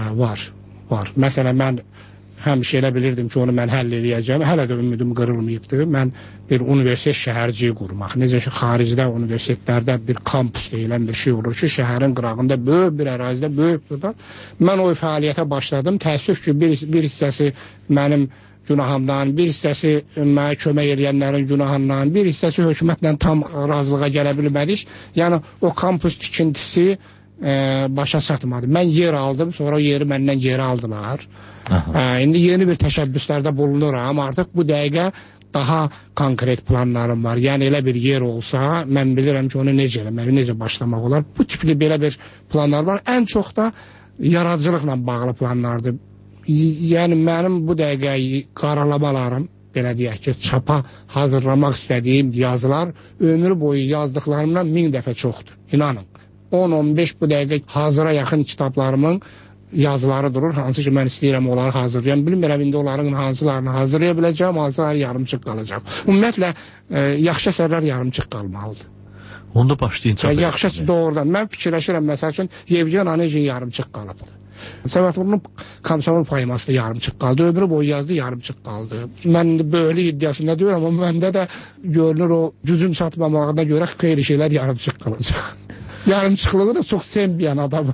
Speaker 11: Var. Məsələn, mən həmişə elə bilirdim ki, onu mən həll eləyəcəm. Hələ də ümidim qırılmayıbdır. Mən bir universitet şəhərciyi qurmaq. Necə ki, xaricdə universitetlərdə bir kampus deyilən bir şey olur ki, şəhərin qırağında böyük bir ərazidə, böyükdür da. Mən o fəaliyyətə başladım. Təəssüf ki, bir hissəsi mənim günahımdan, bir hissəsi mənə kömək edənlərin günahından, bir hissəsi hökumətlə tam razılığa gələ bilmədik. Yəni, o kampus tikintisi başa çatmadı. Mən yer aldım, sonra o yeri məndən geri aldılar. İndi yeni bir təşəbbüslərdə bulunuram. Artıq bu dəqiqə daha konkret planlarım var. Yəni elə bir yer olsa, mən bilirəm ki, onu necə eləmək, necə başlamaq olar. Bu tipli belə bir planlar var. Ən çox da yaradıcılıqla bağlı planlardır. Yəni mənim bu dəqiqə qaralamalarım, belə deyək ki, çapa hazırlamaq istədiyim yazılar ömrü boyu yazdıqlarımdan 1000 dəfə çoxdur. İnanın. 10-15 bu dəqiqə hazıra yaxın kitablarımın yazıları durur, hansı ki mən istəyirəm onları hazırlayam. Bilmirəm, indi onların hansılarını hazırlaya biləcəm, hansıları yarımçıq qalacaq. Ümumiyyətlə, yaxşı əsərlər yarımçıq qalmalıdır.
Speaker 10: Onda başlayınca belə.
Speaker 11: Yaxşı doğrudan. Mən fikirləşirəm, məsəl üçün, Yevgen Onegin yarımçıq qalıbdır. Səbətlunun Komsomol poeması da yarımçıq qaldı, ömrü boyu yazdı, yarımçıq qaldı. Mən böyle iddiasında deyirəm, amma məndə də görünür o gücüm çatmamağına görə xeyli şeylər yarımçıq qalacaq. Yarımçıqlığı da çox sevməyən adamım.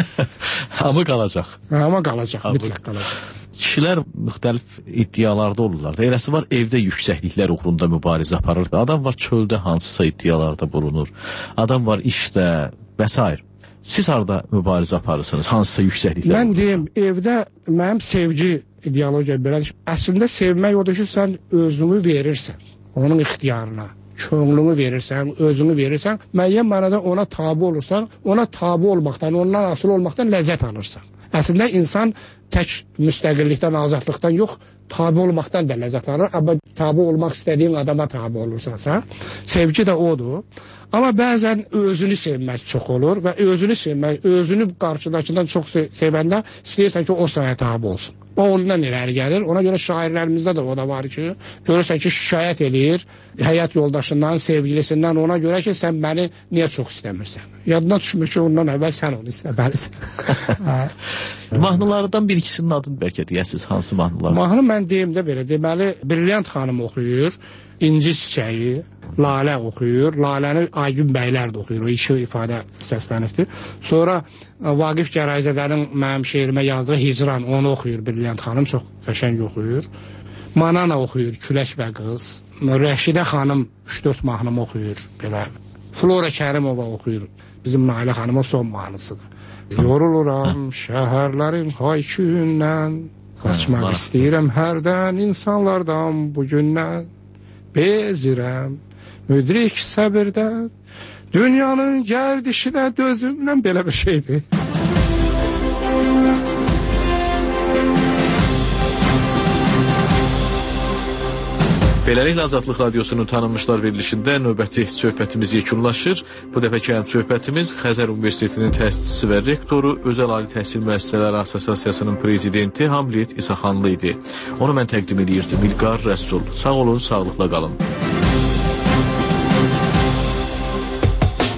Speaker 10: Amma qalacaq.
Speaker 11: Amma qalacaq, mütləq qalacaq.
Speaker 10: Kişilər müxtəlif iddialarda olurlar. Eləsi var, evdə yüksəkliklər uğrunda mübarizə aparır. Adam var, çöldə hansısa iddialarda bulunur. Adam var, işdə və s. Siz harada mübarizə aparırsınız? Hansısa yüksəkliklər?
Speaker 11: Mən deyim, evdə mənim sevgi ideologiya belədir. Əslində sevmək odur ki, sən özünü verirsən, onun ixtiyarına. Könlünü verirsən, özünü verirsən, müəyyən mənada ona tabi olursan, ona tabi olmaqdan, ondan asıl olmaqdan ləzzət alırsan. Əslində insan tək müstəqillikdən, azadlıqdan yox, tabi olmaqdan da ləzzət alır. Amma tabi olmaq istədiyin adama tabi olursansa, sevgi də odur. Amma bəzən özünü sevmək çox olur və özünü sevmək, özünü qarşıdakından çox sevəndə istəyirsən ki, o sənə tabi olsun. O ondan irəli gəlir. Ona görə şairlərimizdə də o da var ki, görürsən ki, şikayət eləyir həyat yoldaşından, sevgilisindən, ona görə ki, sən məni niyə çox istəmirsən? Yadına düşmür ki, ondan əvvəl sən onu istəməlisən.
Speaker 10: Mahnılardan bir ikisinin adını bəlkə deyəsiniz, hansı mahnılar?
Speaker 11: Mahnı mən deyim də belə, deməli, Brilliant xanım oxuyur, İnci Çiçəyi, Lalə oxuyur, Laləni Aygün bəylər də oxuyur, o iki ifadə səslənibdir. Sonra Vaqif Gərayzədənin mənim şeirimə yazdığı Hicran, onu oxuyur Brilliant xanım, çox qəşəng oxuyur. Manana oxuyur, Külək və Qız. Rəşidə xanım 3-4 mahnımı oxuyur, belə. Flora Kərimova oxuyur, bizim Nailə xanımın son mahnısıdır. Yoruluram şəhərlərin hayküyündən, qaçmaq istəyirəm hərdən insanlardan bugündən. Bezirəm, müdrik səbirdən, dünyanın gərdişinə dözümlə, belə bir şeydir.
Speaker 10: Beləliklə Azadlıq Radiosunun tanınmışlar verilişində növbəti söhbətimiz yekunlaşır. Bu dəfəki söhbətimiz Xəzər Universitetinin təsisçisi və rektoru, Özəl Ali Təhsil Müəssisələri Assosiasiyasının prezidenti Hamlet İsaxanlı idi. Onu mən təqdim edirdim, İlqar Rəsul. Sağ olun, sağlıqla qalın.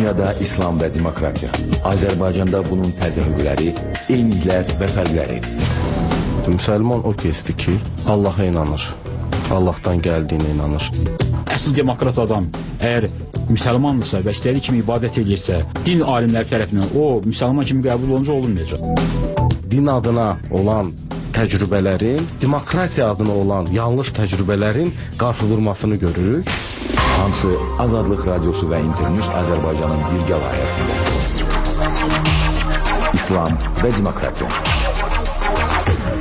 Speaker 12: Dünyada İslam və demokratiya. Azərbaycanda bunun təzahürləri, eyniliklər və fərqləri.
Speaker 9: Müsəlman o kəsdir ki, Allaha inanır. Allahdan gəldiyinə inanır.
Speaker 14: Əsl demokrat adam əgər müsəlmandırsa və istədiyi kimi ibadət edirsə, din alimləri tərəfindən o müsəlman kimi qəbul olunca olunmayacaq.
Speaker 9: Din adına olan təcrübələrin, demokratiya adına olan yanlış təcrübələrin qarşı durmasını görürük.
Speaker 12: Hamısı Azadlıq Radiosu və İnternews Azərbaycanın birgə layihəsində. İslam və demokratiya.